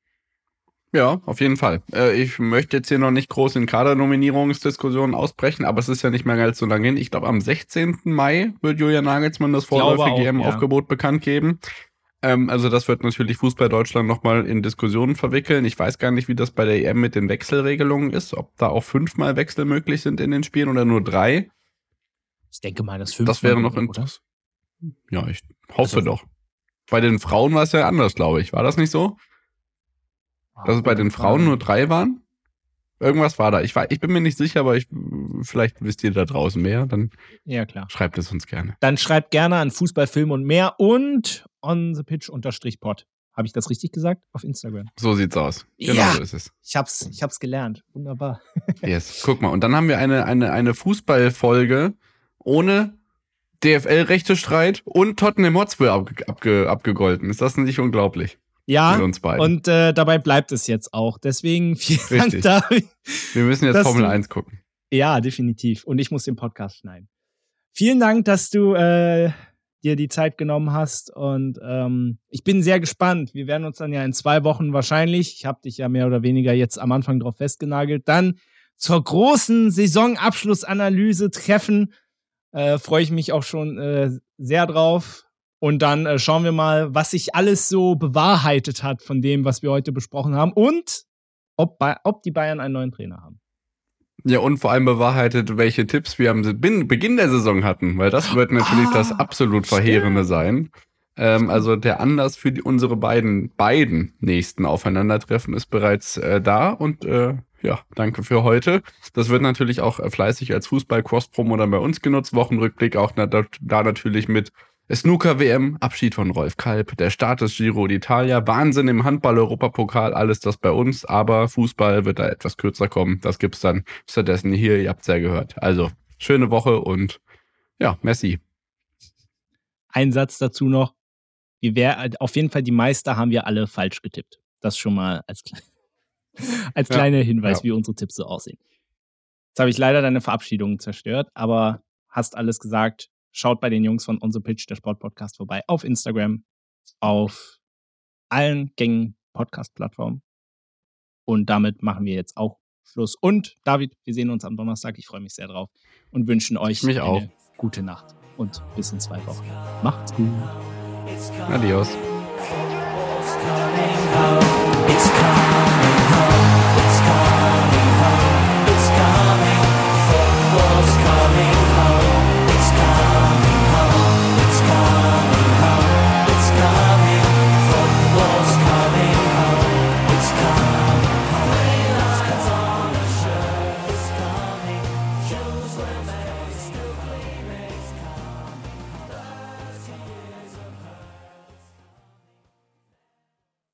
B: Ja, auf jeden Fall. Ich möchte jetzt hier noch nicht groß in Kadernominierungsdiskussionen ausbrechen, aber es ist ja nicht mehr ganz so lange hin. Ich glaube, am 16. Mai wird Julian Nagelsmann das vorläufige EM-Aufgebot bekannt geben. Also das wird natürlich Fußball Deutschland nochmal in Diskussionen verwickeln. Ich weiß gar nicht, wie das bei der EM mit den Wechselregelungen ist, ob da auch 5-mal Wechsel möglich sind in den Spielen oder nur 3.
A: Ich denke mal, das 5-mal.
B: Das wäre noch interessant. Ja, ich hoffe doch. Bei den Frauen war es ja anders, glaube ich. War das nicht so? Dass es bei den Frauen nur 3 waren? Irgendwas war da. Ich bin mir nicht sicher, aber vielleicht wisst ihr da draußen mehr. Dann
A: klar.
B: Schreibt es uns gerne.
A: Dann schreibt gerne an Fußball, Film und mehr und onthepitch_pod. Habe ich das richtig gesagt? Auf Instagram.
B: So sieht's aus. Genau so ist es.
A: Ich hab's gelernt. Wunderbar.
B: Yes. Guck mal. Und dann haben wir eine Fußballfolge ohne DFL-Rechtestreit und Tottenham Hotspur abgegolten. Ist das nicht unglaublich?
A: Ja, und dabei bleibt es jetzt auch. Deswegen vielen Dank, David.
B: Wir müssen jetzt Formel 1 gucken.
A: Ja, definitiv. Und ich muss den Podcast schneiden. Vielen Dank, dass du dir die Zeit genommen hast. Und ich bin sehr gespannt. Wir werden uns dann ja in 2 Wochen wahrscheinlich, ich habe dich ja mehr oder weniger jetzt am Anfang drauf festgenagelt, dann zur großen Saisonabschlussanalyse treffen. Freue ich mich auch schon sehr drauf. Und dann schauen wir mal, was sich alles so bewahrheitet hat von dem, was wir heute besprochen haben. Und ob die Bayern einen neuen Trainer haben.
B: Ja, und vor allem bewahrheitet, welche Tipps wir am Beginn der Saison hatten. Weil das wird natürlich das absolut Verheerende sein. Also der Anlass für unsere beiden nächsten Aufeinandertreffen ist bereits da. Und danke für heute. Das wird natürlich auch fleißig als Fußball-Cross-Promo dann bei uns genutzt. Wochenrückblick auch da natürlich mit Snooker-WM, Abschied von Rolf Kalb, der Start des Giro d'Italia, Wahnsinn im Handball-Europapokal, alles das bei uns, aber Fußball wird da etwas kürzer kommen. Das gibt's dann stattdessen hier, ihr habt's ja gehört. Also, schöne Woche und ja, merci.
A: Ein Satz dazu noch. Auf jeden Fall die Meister haben wir alle falsch getippt. Das schon mal als kleiner Hinweis, wie unsere Tipps so aussehen. Jetzt habe ich leider deine Verabschiedung zerstört, aber hast alles gesagt. Schaut bei den Jungs von On The Pitch, der Sportpodcast, vorbei. Auf Instagram, auf allen gängigen Podcast-Plattformen. Und damit machen wir jetzt auch Schluss. Und David, wir sehen uns am Donnerstag. Ich freue mich sehr drauf und wünschen euch eine gute Nacht. Und bis in 2 Wochen. Macht's gut.
B: Adios.
C: It's coming.